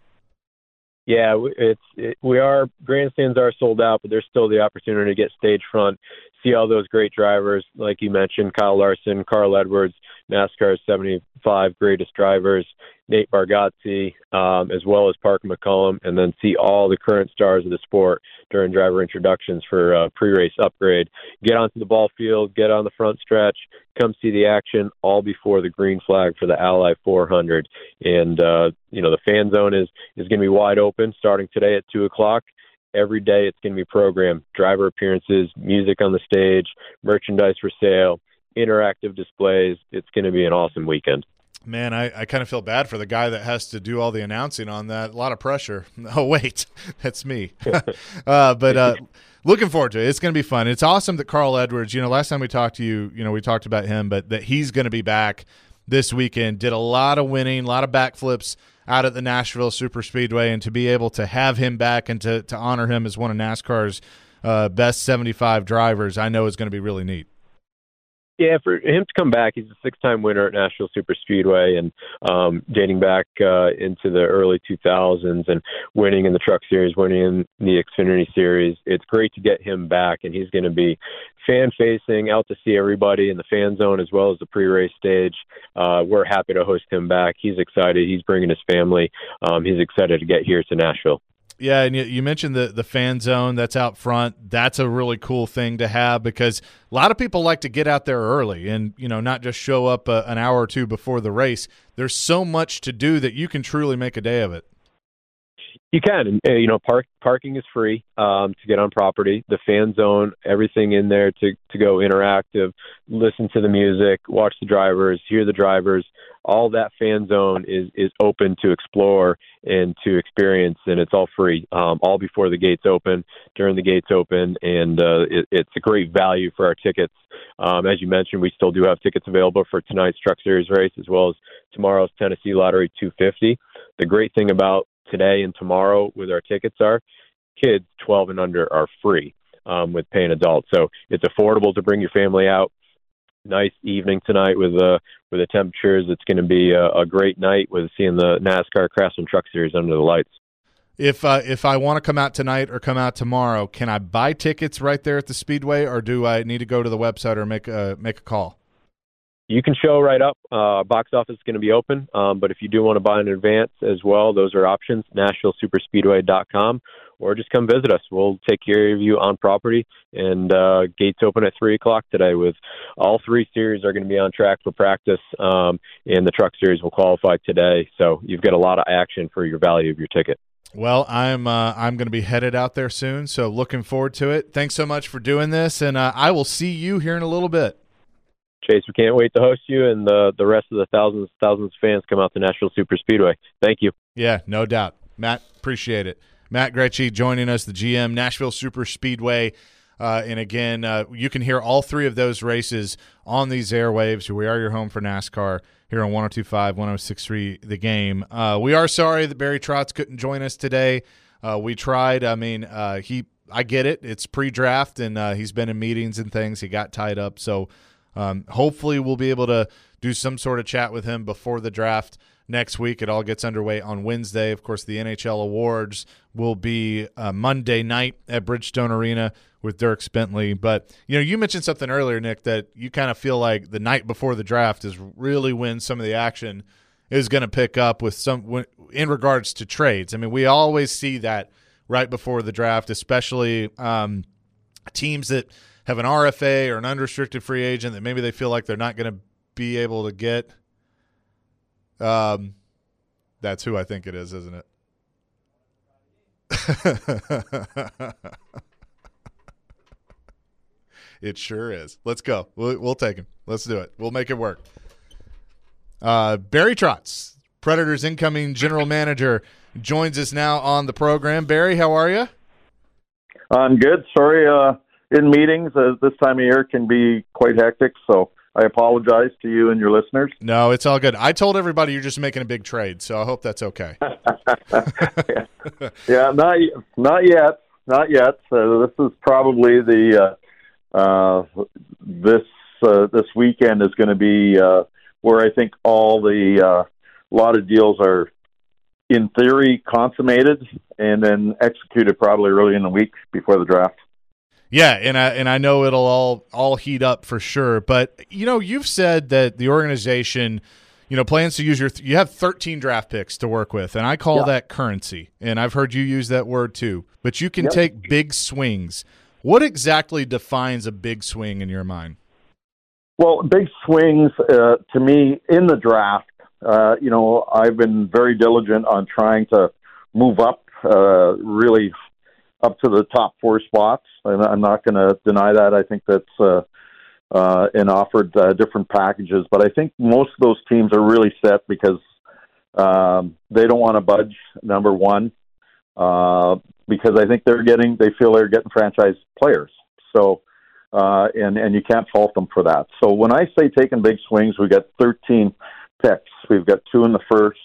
Yeah, it's it, we are grandstands are sold out, but there's still the opportunity to get stage front, see all those great drivers, like you mentioned, Kyle Larson, Carl Edwards, NASCAR's seventy-five greatest drivers, Nate Bargatze, um, as well as Parker McCollum, and then see all the current stars of the sport during driver introductions for uh, pre-race upgrade. Get onto the ball field, get on the front stretch, come see the action, all before the green flag for the Ally four hundred. And, uh, you know, the fan zone is, is going to be wide open starting today at two o'clock. Every day it's going to be programmed, driver appearances, music on the stage, merchandise for sale, interactive displays. It's going to be an awesome weekend. Man, I, I kind of feel bad for the guy that has to do all the announcing on that. A lot of pressure. Oh, wait, that's me. uh, but uh, looking forward to it. It's going to be fun. It's awesome that Carl Edwards, you know, last time we talked to you, you know, we talked about him, but that he's going to be back this weekend. Did a lot of winning, a lot of backflips out at the Nashville Super Speedway, and to be able to have him back and to, to honor him as one of NASCAR's uh, best seventy-five drivers, I know is going to be really neat. Yeah, for him to come back, he's a six-time winner at Nashville Super Speedway, and um, dating back uh, into the early two thousands and winning in the Truck Series, winning in the Xfinity Series. It's great to get him back, and he's going to be fan-facing, out to see everybody in the fan zone as well as the pre-race stage. Uh, we're happy to host him back. He's excited. He's bringing his family. Um, he's excited to get here to Nashville. Yeah, and you, you mentioned the, the fan zone that's out front. That's a really cool thing to have, because a lot of people like to get out there early and, you know, not just show up a, an hour or two before the race. There's so much to do that you can truly make a day of it. You can. Uh, you know, park, parking is free um, to get on property. The fan zone, everything in there to, to go interactive, listen to the music, watch the drivers, hear the drivers. All that fan zone is, is open to explore and to experience, and it's all free, um, all before the gates open, during the gates open, and uh, it, it's a great value for our tickets. Um, as you mentioned, we still do have tickets available for tonight's Truck Series race as well as tomorrow's Tennessee Lottery two fifty. The great thing about today and tomorrow with our tickets are kids twelve and under are free um, with paying adults. So it's affordable to bring your family out. Nice evening tonight with uh, with the temperatures. It's going to be a, a great night with seeing the NASCAR Craftsman Truck Series under the lights. If uh, if I want to come out tonight or come out tomorrow, can I buy tickets right there at the Speedway, or do I need to go to the website or make a, make a call? You can show right up. Uh, box office is going to be open, um, but if you do want to buy in advance as well, those are options, nashville super speedway dot com, or just come visit us. We'll take care of you on property. And uh, gates open at three o'clock today. With all three series are going to be on track for practice, um, and the truck series will qualify today. So you've got a lot of action for your value of your ticket. Well, I'm uh, I'm going to be headed out there soon, so looking forward to it. Thanks so much for doing this, and uh, I will see you here in a little bit. Chase, we can't wait to host you, and the the rest of the thousands thousands of fans come out to Nashville Super Speedway. Thank you. Yeah, no doubt. Matt, appreciate it. Matt Gretschy joining us, the G M, Nashville Super Speedway. Uh, and again, uh, you can hear all three of those races on these airwaves. We are your home for NASCAR here on one oh two point five, one oh six point three The Game. Uh, we are sorry that Barry Trotz couldn't join us today. Uh, we tried. I mean, uh, he. I get it. It's pre-draft, and uh, he's been in meetings and things. He got tied up. So um, hopefully we'll be able to do some sort of chat with him before the draft next week. It all gets underway on Wednesday. Of course, the N H L awards will be uh, Monday night at Bridgestone Arena with Dirk Bentley. But, you know, you mentioned something earlier, Nick, that you kind of feel like the night before the draft is really when some of the action is going to pick up with some in regards to trades. I mean, we always see that right before the draft, especially um, teams that have an R F A or an unrestricted free agent that maybe they feel like they're not going to be able to get. Um, that's who I think it is, isn't it? It sure is. Let's go. We'll, we'll take him. Let's do it. We'll make it work. Uh, Barry Trotz, Predators incoming general manager, joins us now on the program. Barry, how are you? I'm good. Sorry, uh, in meetings uh, this time of year can be quite hectic, so I apologize to you and your listeners. No, it's all good. I told everybody you're just making a big trade, so I hope that's okay. yeah, not not yet, not yet. Uh, this is probably the uh, uh, this uh, this weekend is going to be uh, where I think all the uh, lot of deals are, in theory, consummated and then executed probably early in the week before the draft. Yeah, and I and I know it'll all all heat up for sure. But you know, you've said that the organization, you know, plans to use your you have thirteen draft picks to work with, and I call yeah. that currency. And I've heard you use that word too. But you can yep. take big swings. What exactly defines a big swing in your mind? Well, big swings uh, to me in the draft. Uh, you know, I've been very diligent on trying to move up, uh, really up to the top four spots. And I'm not going to deny that. I think that's uh, uh, and offered uh, different packages. But I think most of those teams are really set because um, they don't want to budge, number one, uh, because I think they're getting, they feel they're getting franchise players. So, uh, and, and you can't fault them for that. So when I say taking big swings, we got thirteen picks. We've got two in the first,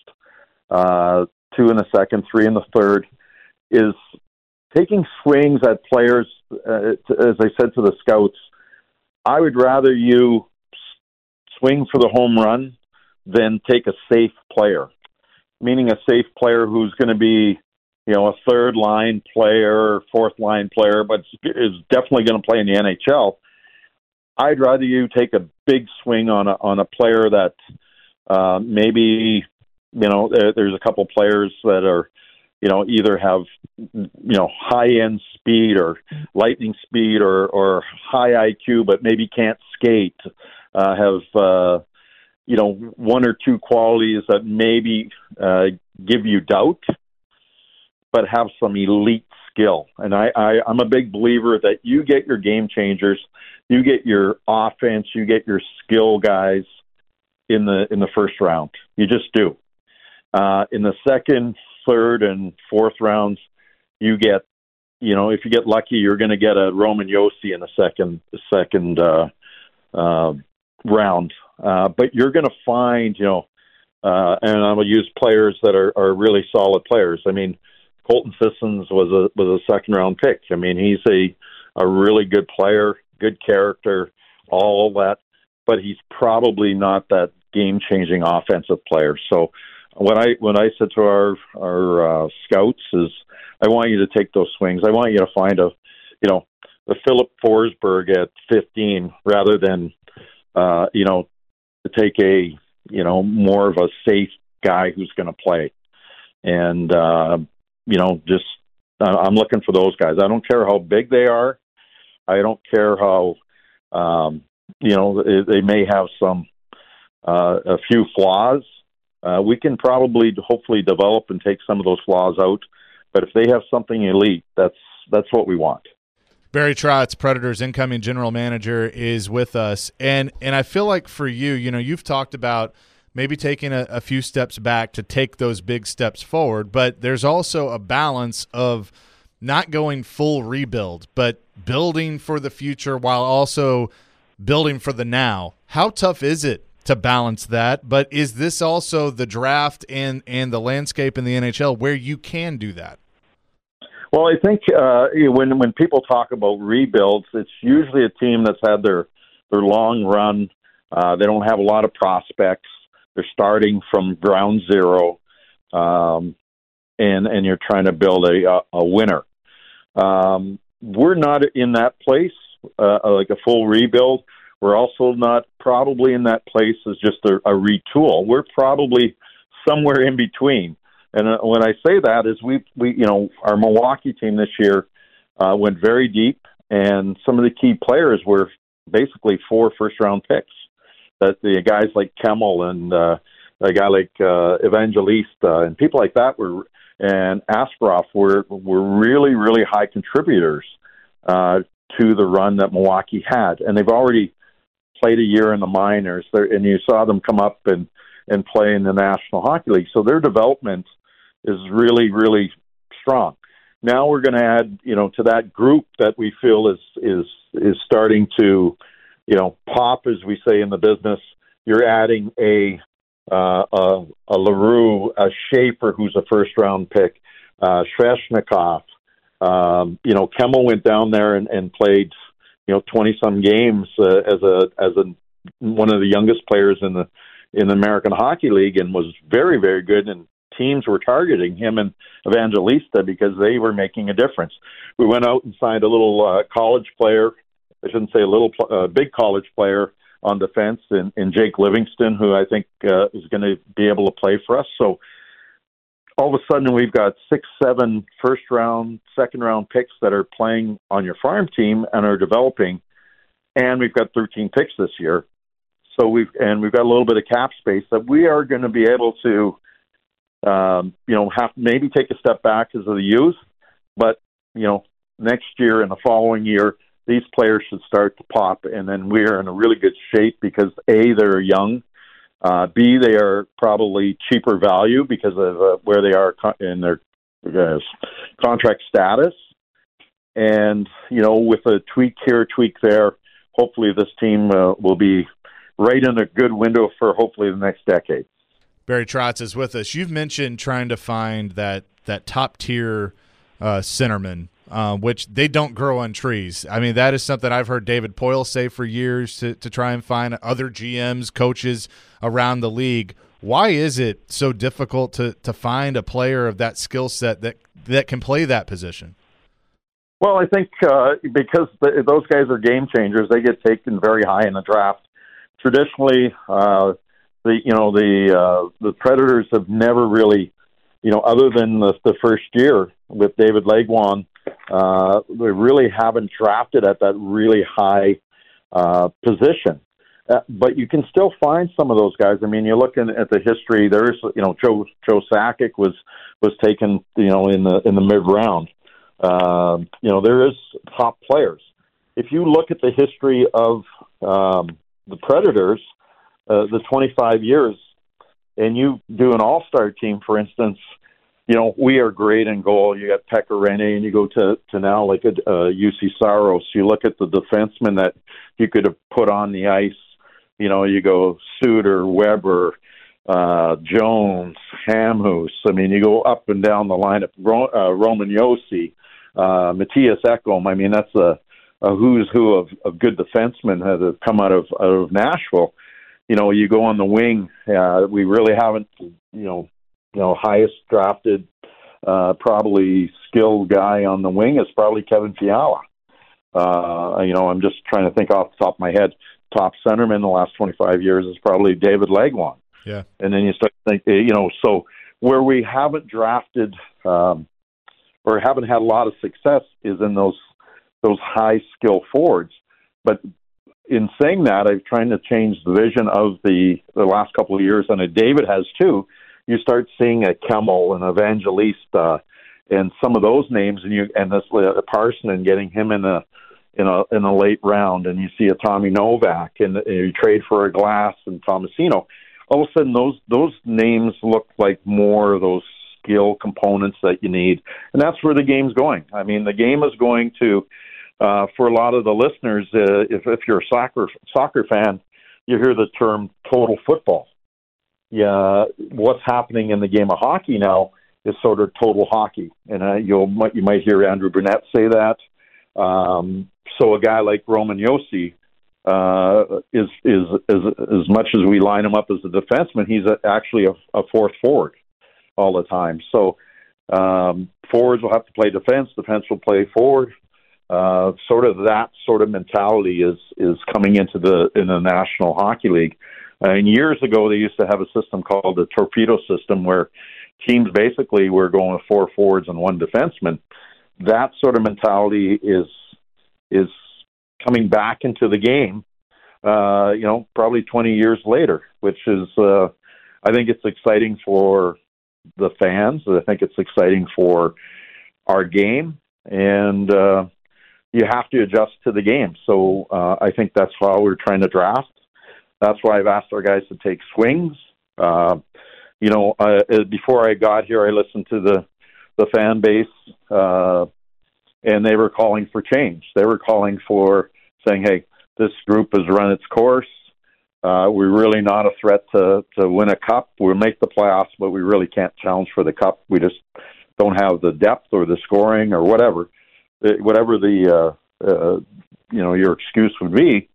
uh, two in the second, three in the third. Is taking swings at players, uh, as I said to the scouts, I would rather you swing for the home run than take a safe player, meaning a safe player who's going to be, you know, a third line player, fourth line player, but is definitely going to play in the N H L. I'd rather you take a big swing on a on a player that uh, maybe, you know, there, there's a couple players that are, you know, either have, you know, high-end speed or lightning speed or, or high I Q, but maybe can't skate, uh, have, uh, you know, one or two qualities that maybe uh, give you doubt, but have some elite skill. And I, I, I'm a big believer that you get your game changers, you get your offense, you get your skill guys in the in the first round. You just do. Uh, in the second, third, and fourth rounds, you get, you know, if you get lucky, you're going to get a Roman Josi in the second second uh, uh, round. Uh, but you're going to find, you know, uh, and I'm going to use players that are, are really solid players. I mean, Colton Sissons was a was a second round pick. I mean, he's a a really good player, good character, all that, but he's probably not that game changing offensive player. So What I what I said to our our uh, scouts is, I want you to take those swings. I want you to find a, you know, a Philip Forsberg at fifteen rather than, uh, you know, to take a, you know, more of a safe guy who's going to play, and uh, you know, just I'm looking for those guys. I don't care how big they are. I don't care how, um, you know, they may have some uh, a few flaws. Uh, we can probably, hopefully, develop and take some of those flaws out. But if they have something elite, that's that's what we want. Barry Trotz, Predators incoming general manager, is with us. And and I feel like for you, you know, you've talked about maybe taking a, a few steps back to take those big steps forward, but there's also a balance of not going full rebuild, but building for the future while also building for the now. How tough is it to balance that? But is this also the draft and, and the landscape in the N H L where you can do that? Well, I think uh, when when people talk about rebuilds, it's usually a team that's had their, their long run. Uh, they don't have a lot of prospects. They're starting from ground zero, um, and and you're trying to build a a, a winner. Um, we're not in that place, uh, like a full rebuild. We're also not probably in that place as just a, a retool. We're probably somewhere in between. And uh, when I say that is we we you know our Milwaukee team this year uh, went very deep, and some of the key players were basically four first round picks. That the guys like Kemmel and uh, a guy like uh, Evangelista and people like that were, and Askarov were were really really high contributors uh, to the run that Milwaukee had, and they've already played a year in the minors, there, and you saw them come up and and play in the National Hockey League. So their development is really really strong. Now we're going to add, you know, to that group that we feel is is is starting to, you know, pop, as we say in the business. You're adding a uh, a, a LaRue, a Schaefer, who's a first-round pick, uh, Sveshnikov. Um, you know, Kemmel went down there and, and played, you know, twenty-some games uh, as a as a one of the youngest players in the in the American Hockey League, and was very very good. And teams were targeting him and Evangelista because they were making a difference. We went out and signed a little uh, college player. I shouldn't say a little, uh, big college player on defense, in, in Jake Livingston, who I think uh, is going to be able to play for us. So all of a sudden, we've got six, seven first round, second round picks that are playing on your farm team and are developing, and we've got thirteen picks this year. So we've and we've got a little bit of cap space that we are going to be able to, um, you know, have maybe take a step back because of the youth, but you know, next year and the following year, these players should start to pop, and then we're in a really good shape because A, they're young, uh, B, they are probably cheaper value because of uh, where they are in their uh, contract status, and you know, with a tweak here, tweak there, hopefully this team uh, will be right in a good window for hopefully the next decade. Barry Trotz is with us. You've mentioned trying to find that that top tier uh, centerman. Uh, which they don't grow on trees. I mean, that is something I've heard David Poyle say for years to, to try and find other G Ms, coaches around the league. Why is it so difficult to, to find a player of that skill set that, that can play that position? Well, I think uh, because the, those guys are game changers, they get taken very high in the draft. Traditionally, uh, the you know the uh, the Predators have never really, you know, other than the, the first year with David Legwand, Uh, they really haven't drafted at that really high uh, position. Uh, but you can still find some of those guys. I mean, you're looking at the history. There's, you know, Joe Joe Sakic was was taken, you know, in the in the mid round. Uh, you know, there is top players. If you look at the history of um, the Predators, uh, the twenty-five years, and you do an all-star team, for instance. You know, we are great in goal. You got Pekka Rinne, and you go to, to now like a uh, U C Saros. You look at the defensemen that you could have put on the ice. You know, you go Suter, Weber, uh, Jones, Hamhuis. I mean, you go up and down the lineup. Ro- uh, Roman Josi, uh, Matthias Ekholm. I mean, that's a, a who's who of, of good defensemen that have come out of out of Nashville. You know, you go on the wing. Uh, we really haven't, you know. You know, highest drafted, uh, probably skilled guy on the wing is probably Kevin Fiala. Uh, you know, I'm just trying to think off the top of my head. Top centerman in the last twenty-five years is probably David Legwand. Yeah. And then you start to think, you know, so where we haven't drafted um, or haven't had a lot of success is in those those high skill forwards. But in saying that, I'm trying to change the vision of the, the last couple of years, and David has too. You start seeing a Kemmel and Evangelista and some of those names, and you and this uh, Parson and getting him in a in a in a late round, and you see a Tommy Novak, and, and you trade for a Glass and Tomasino. All of a sudden, those those names look like more of those skill components that you need, and that's where the game's going. I mean, the game is going to. Uh, for a lot of the listeners, uh, if, if you're a soccer soccer fan, you hear the term total football. Yeah, what's happening in the game of hockey now is sort of total hockey, and uh, you'll you might hear Andrew Burnett say that. Um, so a guy like Roman Josi uh, is is is as much as we line him up as a defenseman, he's a, actually a, a fourth forward all the time. So um, forwards will have to play defense, defense will play forward. Uh, sort of that sort of mentality is is coming into the in the National Hockey League. Uh, and years ago, they used to have a system called the torpedo system, where teams basically were going with four forwards and one defenseman. That sort of mentality is is coming back into the game. Uh, you know, probably twenty years later, which is uh, I think it's exciting for the fans. I think it's exciting for our game, and uh, you have to adjust to the game. So uh, I think that's how we're trying to draft. That's why I've asked our guys to take swings. Uh, you know, uh, before I got here, I listened to the, the fan base, uh, and they were calling for change. They were calling for saying, hey, this group has run its course. Uh, we're really not a threat to, to win a cup. We'll make the playoffs, but we really can't challenge for the cup. We just don't have the depth or the scoring or whatever. Whatever the uh, uh, you know your excuse would be,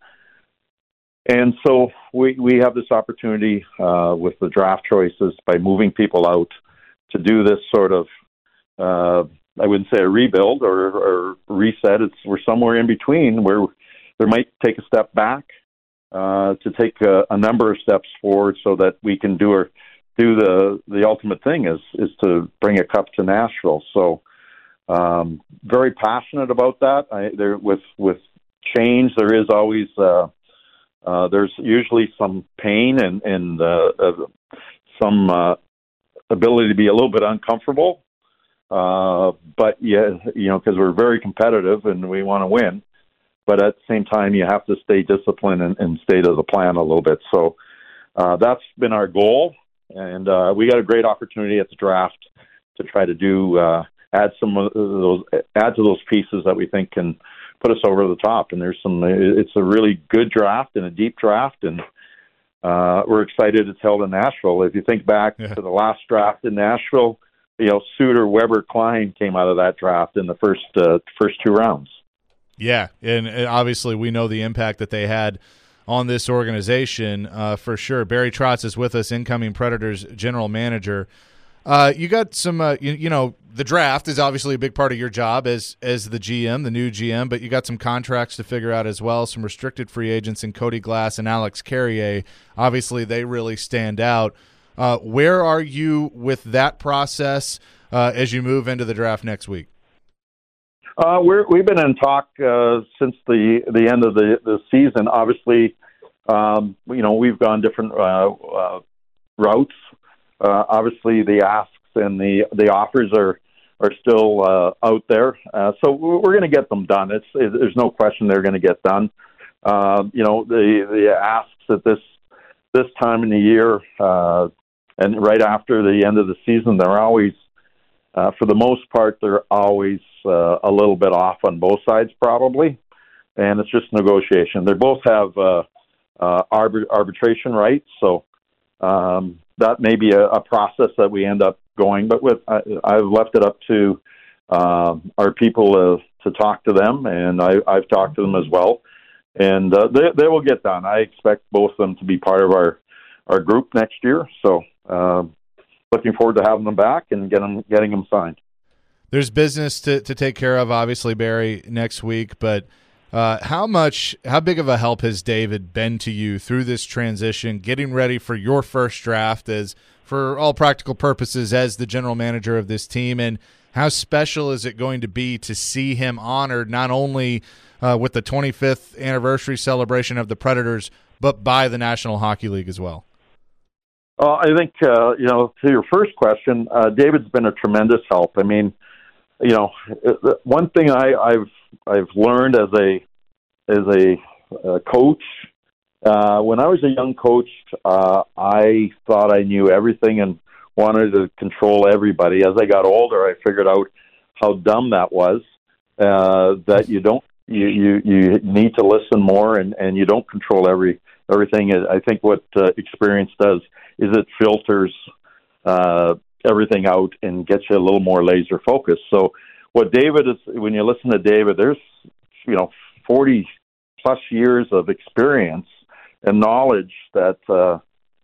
and so we we have this opportunity uh, with the draft choices by moving people out to do this sort of uh, I wouldn't say a rebuild or, or reset. It's we're somewhere in between where there might take a step back uh, to take a, a number of steps forward so that we can do our, do the the ultimate thing is is to bring a cup to Nashville. So. Um, very passionate about that. I, there, with with change, there is always uh, uh, there's usually some pain and and uh, uh, some uh, ability to be a little bit uncomfortable. Uh, but yeah, you know, because we're very competitive and we want to win. But at the same time, you have to stay disciplined and, and stay to the plan a little bit. So uh, that's been our goal, and uh, we got a great opportunity at the draft to try to do. Uh, add some of those, add to those pieces that we think can put us over the top. And there's some, it's a really good draft and a deep draft. And uh, we're excited it's held in Nashville. If you think back yeah. to the last draft in Nashville, you know, Suter, Weber, Klein came out of that draft in the first, uh, first two rounds. Yeah. And, and obviously we know the impact that they had on this organization uh, for sure. Barry Trotz is with us, incoming Predators general manager. Uh, you got some, uh, you, you know, the draft is obviously a big part of your job as as the G M, the new G M, but you got some contracts to figure out as well, some restricted free agents in Cody Glass and Alex Carrier. Obviously, they really stand out. Uh, where are you with that process uh, as you move into the draft next week? Uh, we're, we've been in talk uh, since the, the end of the, the season. Obviously, um, you know, we've gone different uh, uh, routes. Uh, obviously, the asks and the the offers are are still uh, out there, uh, so we're going to get them done. It's it, there's no question they're going to get done. Uh, you know, the the asks at this this time in the year uh, and right after the end of the season, they're always, uh, for the most part, they're always uh, a little bit off on both sides, probably, and it's just negotiation. They both have uh, uh, arbit- arbitration rights, so. Um, that may be a, a process that we end up going, but with I, I've left it up to um, our people uh, to talk to them, and I, I've talked to them as well, and uh, they they will get done. I expect both of them to be part of our, our group next year, so uh, looking forward to having them back and get them, getting them signed. There's business to, to take care of, obviously, Barry, next week, but Uh, how much, how big of a help has David been to you through this transition, getting ready for your first draft as for all practical purposes as the general manager of this team, and how special is it going to be to see him honored not only uh, with the twenty-fifth anniversary celebration of the Predators, but by the National Hockey League as well? Well, I think, uh, you know, to your first question, uh, David's been a tremendous help. I mean, you know, one thing I, I've I've learned as a as a uh, coach, uh, when I was a young coach, uh, I thought I knew everything and wanted to control everybody. As I got older, I figured out how dumb that was. Uh, that you don't you, you you need to listen more, and, and you don't control every everything. I think what uh, experience does is it filters uh, everything out and gets you a little more laser focused. So what David is, when you listen to David, there's, you know, forty plus years of experience and knowledge that, uh,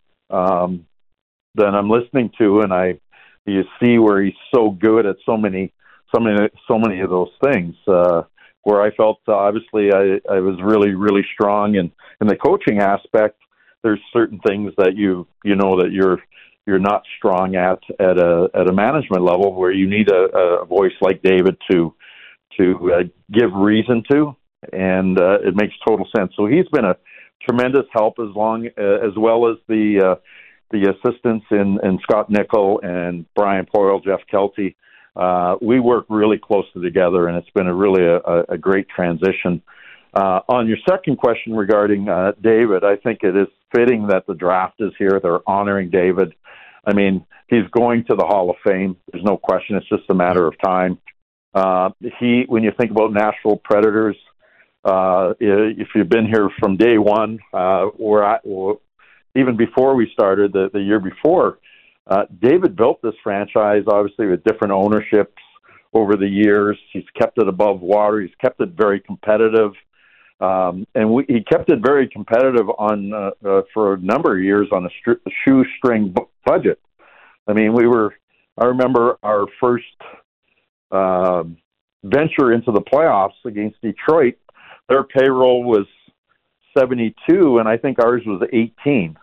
um, that I'm listening to, and I, you see where he's so good at so many, so many, so many of those things, uh, where I felt uh, obviously I, I was really, really strong in, in the coaching aspect. There's certain things that you, you know, that you're, you're not strong at, at a, at a management level, where you need a, a voice like David to, to uh, give reason to, and uh, it makes total sense. So he's been a tremendous help, as long uh, as well as the, uh, the assistants in, in Scott Nickel and Brian Poyle, Jeff Kelty. Uh, we work really closely together, and it's been a really a, a great transition. Uh, on your second question regarding uh, David, I think it is fitting that the draft is here. They're honoring David. I mean, he's going to the Hall of Fame. There's no question. It's just a matter of time. Uh, he, when you think about Nashville Predators, uh, if you've been here from day one, uh, or, I, or even before we started, the, the year before, uh, David built this franchise, obviously, with different ownerships over the years. He's kept it above water. He's kept it very competitive. Um, and we, he kept it very competitive on uh, uh, for a number of years on a, stri- a shoestring bu- budget. I mean, we were. I remember our first uh, venture into the playoffs against Detroit. Their payroll was seventy-two, and I think ours was eighteen.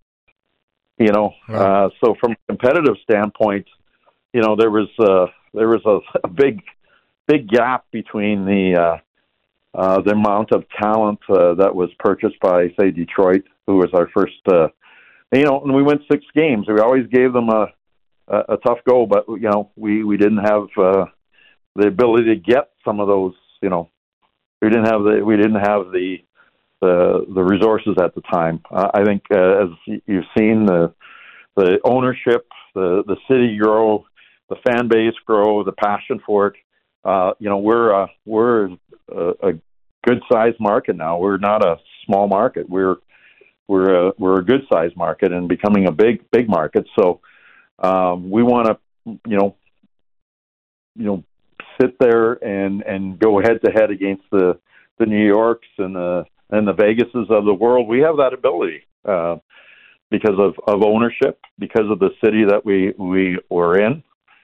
You know, right. uh, so from a competitive standpoint, you know, there was uh, there was a, a big, big gap between the. Uh, Uh, the amount of talent uh, that was purchased by, say, Detroit, who was our first, uh, you know, and we went six games. We always gave them a, a, a tough go, but, you know, we, we didn't have uh, the ability to get some of those, you know, we didn't have the, we didn't have the, the, the resources at the time. Uh, I think uh, as you've seen, the, the ownership, the, the city grow, the fan base grow, the passion for it. Uh, you know, we're, uh, we're a, a good sized market now. We're not a small market. We're we're a we're a good sized market and becoming a big big market. So um, we want to you know you know sit there and, and go head to head against the, the New Yorks and the and the Vegases of the world. We have that ability uh, because of, of ownership, because of the city that we we were in,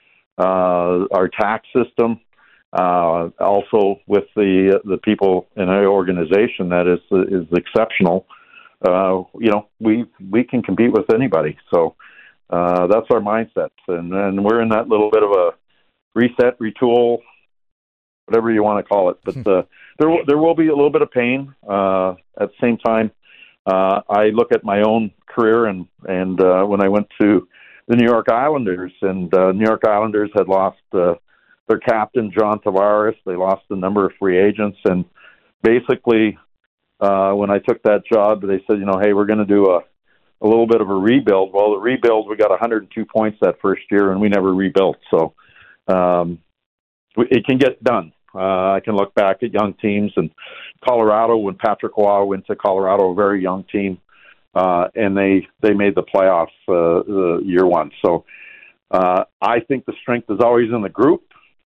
uh, our tax system. Uh, also with the the people in our organization that is is exceptional. Uh, you know, we we can compete with anybody. So uh, that's our mindset, and and we're in that little bit of a reset, retool, whatever you want to call it. But uh, there will, there will be a little bit of pain. Uh, at the same time, uh, I look at my own career, and and uh, when I went to the New York Islanders, and uh, New York Islanders had lost. Uh, Their captain, John Tavares, they lost a number of free agents. And basically, uh, when I took that job, they said, you know, hey, we're going to do a, a little bit of a rebuild. Well, the rebuild, we got one hundred two points that first year, and we never rebuilt. So um, it can get done. Uh, I can look back at young teams. And Colorado, when Patrick Roy went to Colorado, a very young team, uh, and they, they made the playoffs uh, the year one. So uh, I think the strength is always in the group.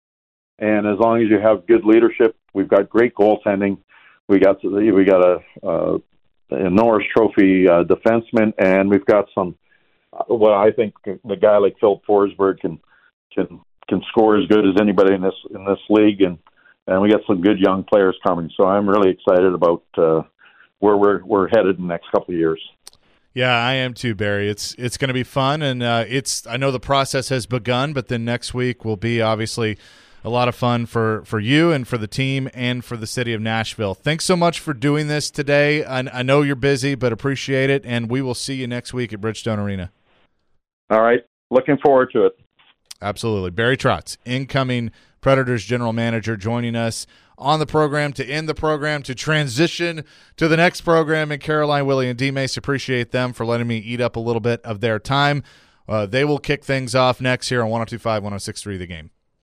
And as long as you have good leadership, we've got great goaltending. We got we got a, uh, a Norris Trophy uh, defenseman, and we've got some. Well, I think the guy like Phil Forsberg can can can score as good as anybody in this in this league, and, and we got some good young players coming. So I'm really excited about uh, where we're we're headed in the next couple of years. Yeah, I am too, Barry. It's it's going to be fun, and uh, it's I know the process has begun, but then next week will be obviously a lot of fun for, for you and for the team and for the city of Nashville. Thanks so much for doing this today. I, I know you're busy, but appreciate it, and we will see you next week at Bridgestone Arena. All right. Looking forward to it. Absolutely. Barry Trotz, incoming Predators general manager, joining us on the program to end the program, to transition to the next program. And Caroline, Willie, and D-Mace, appreciate them for letting me eat up a little bit of their time. Uh, they will kick things off next here on one oh two point five, one oh six point three The Game.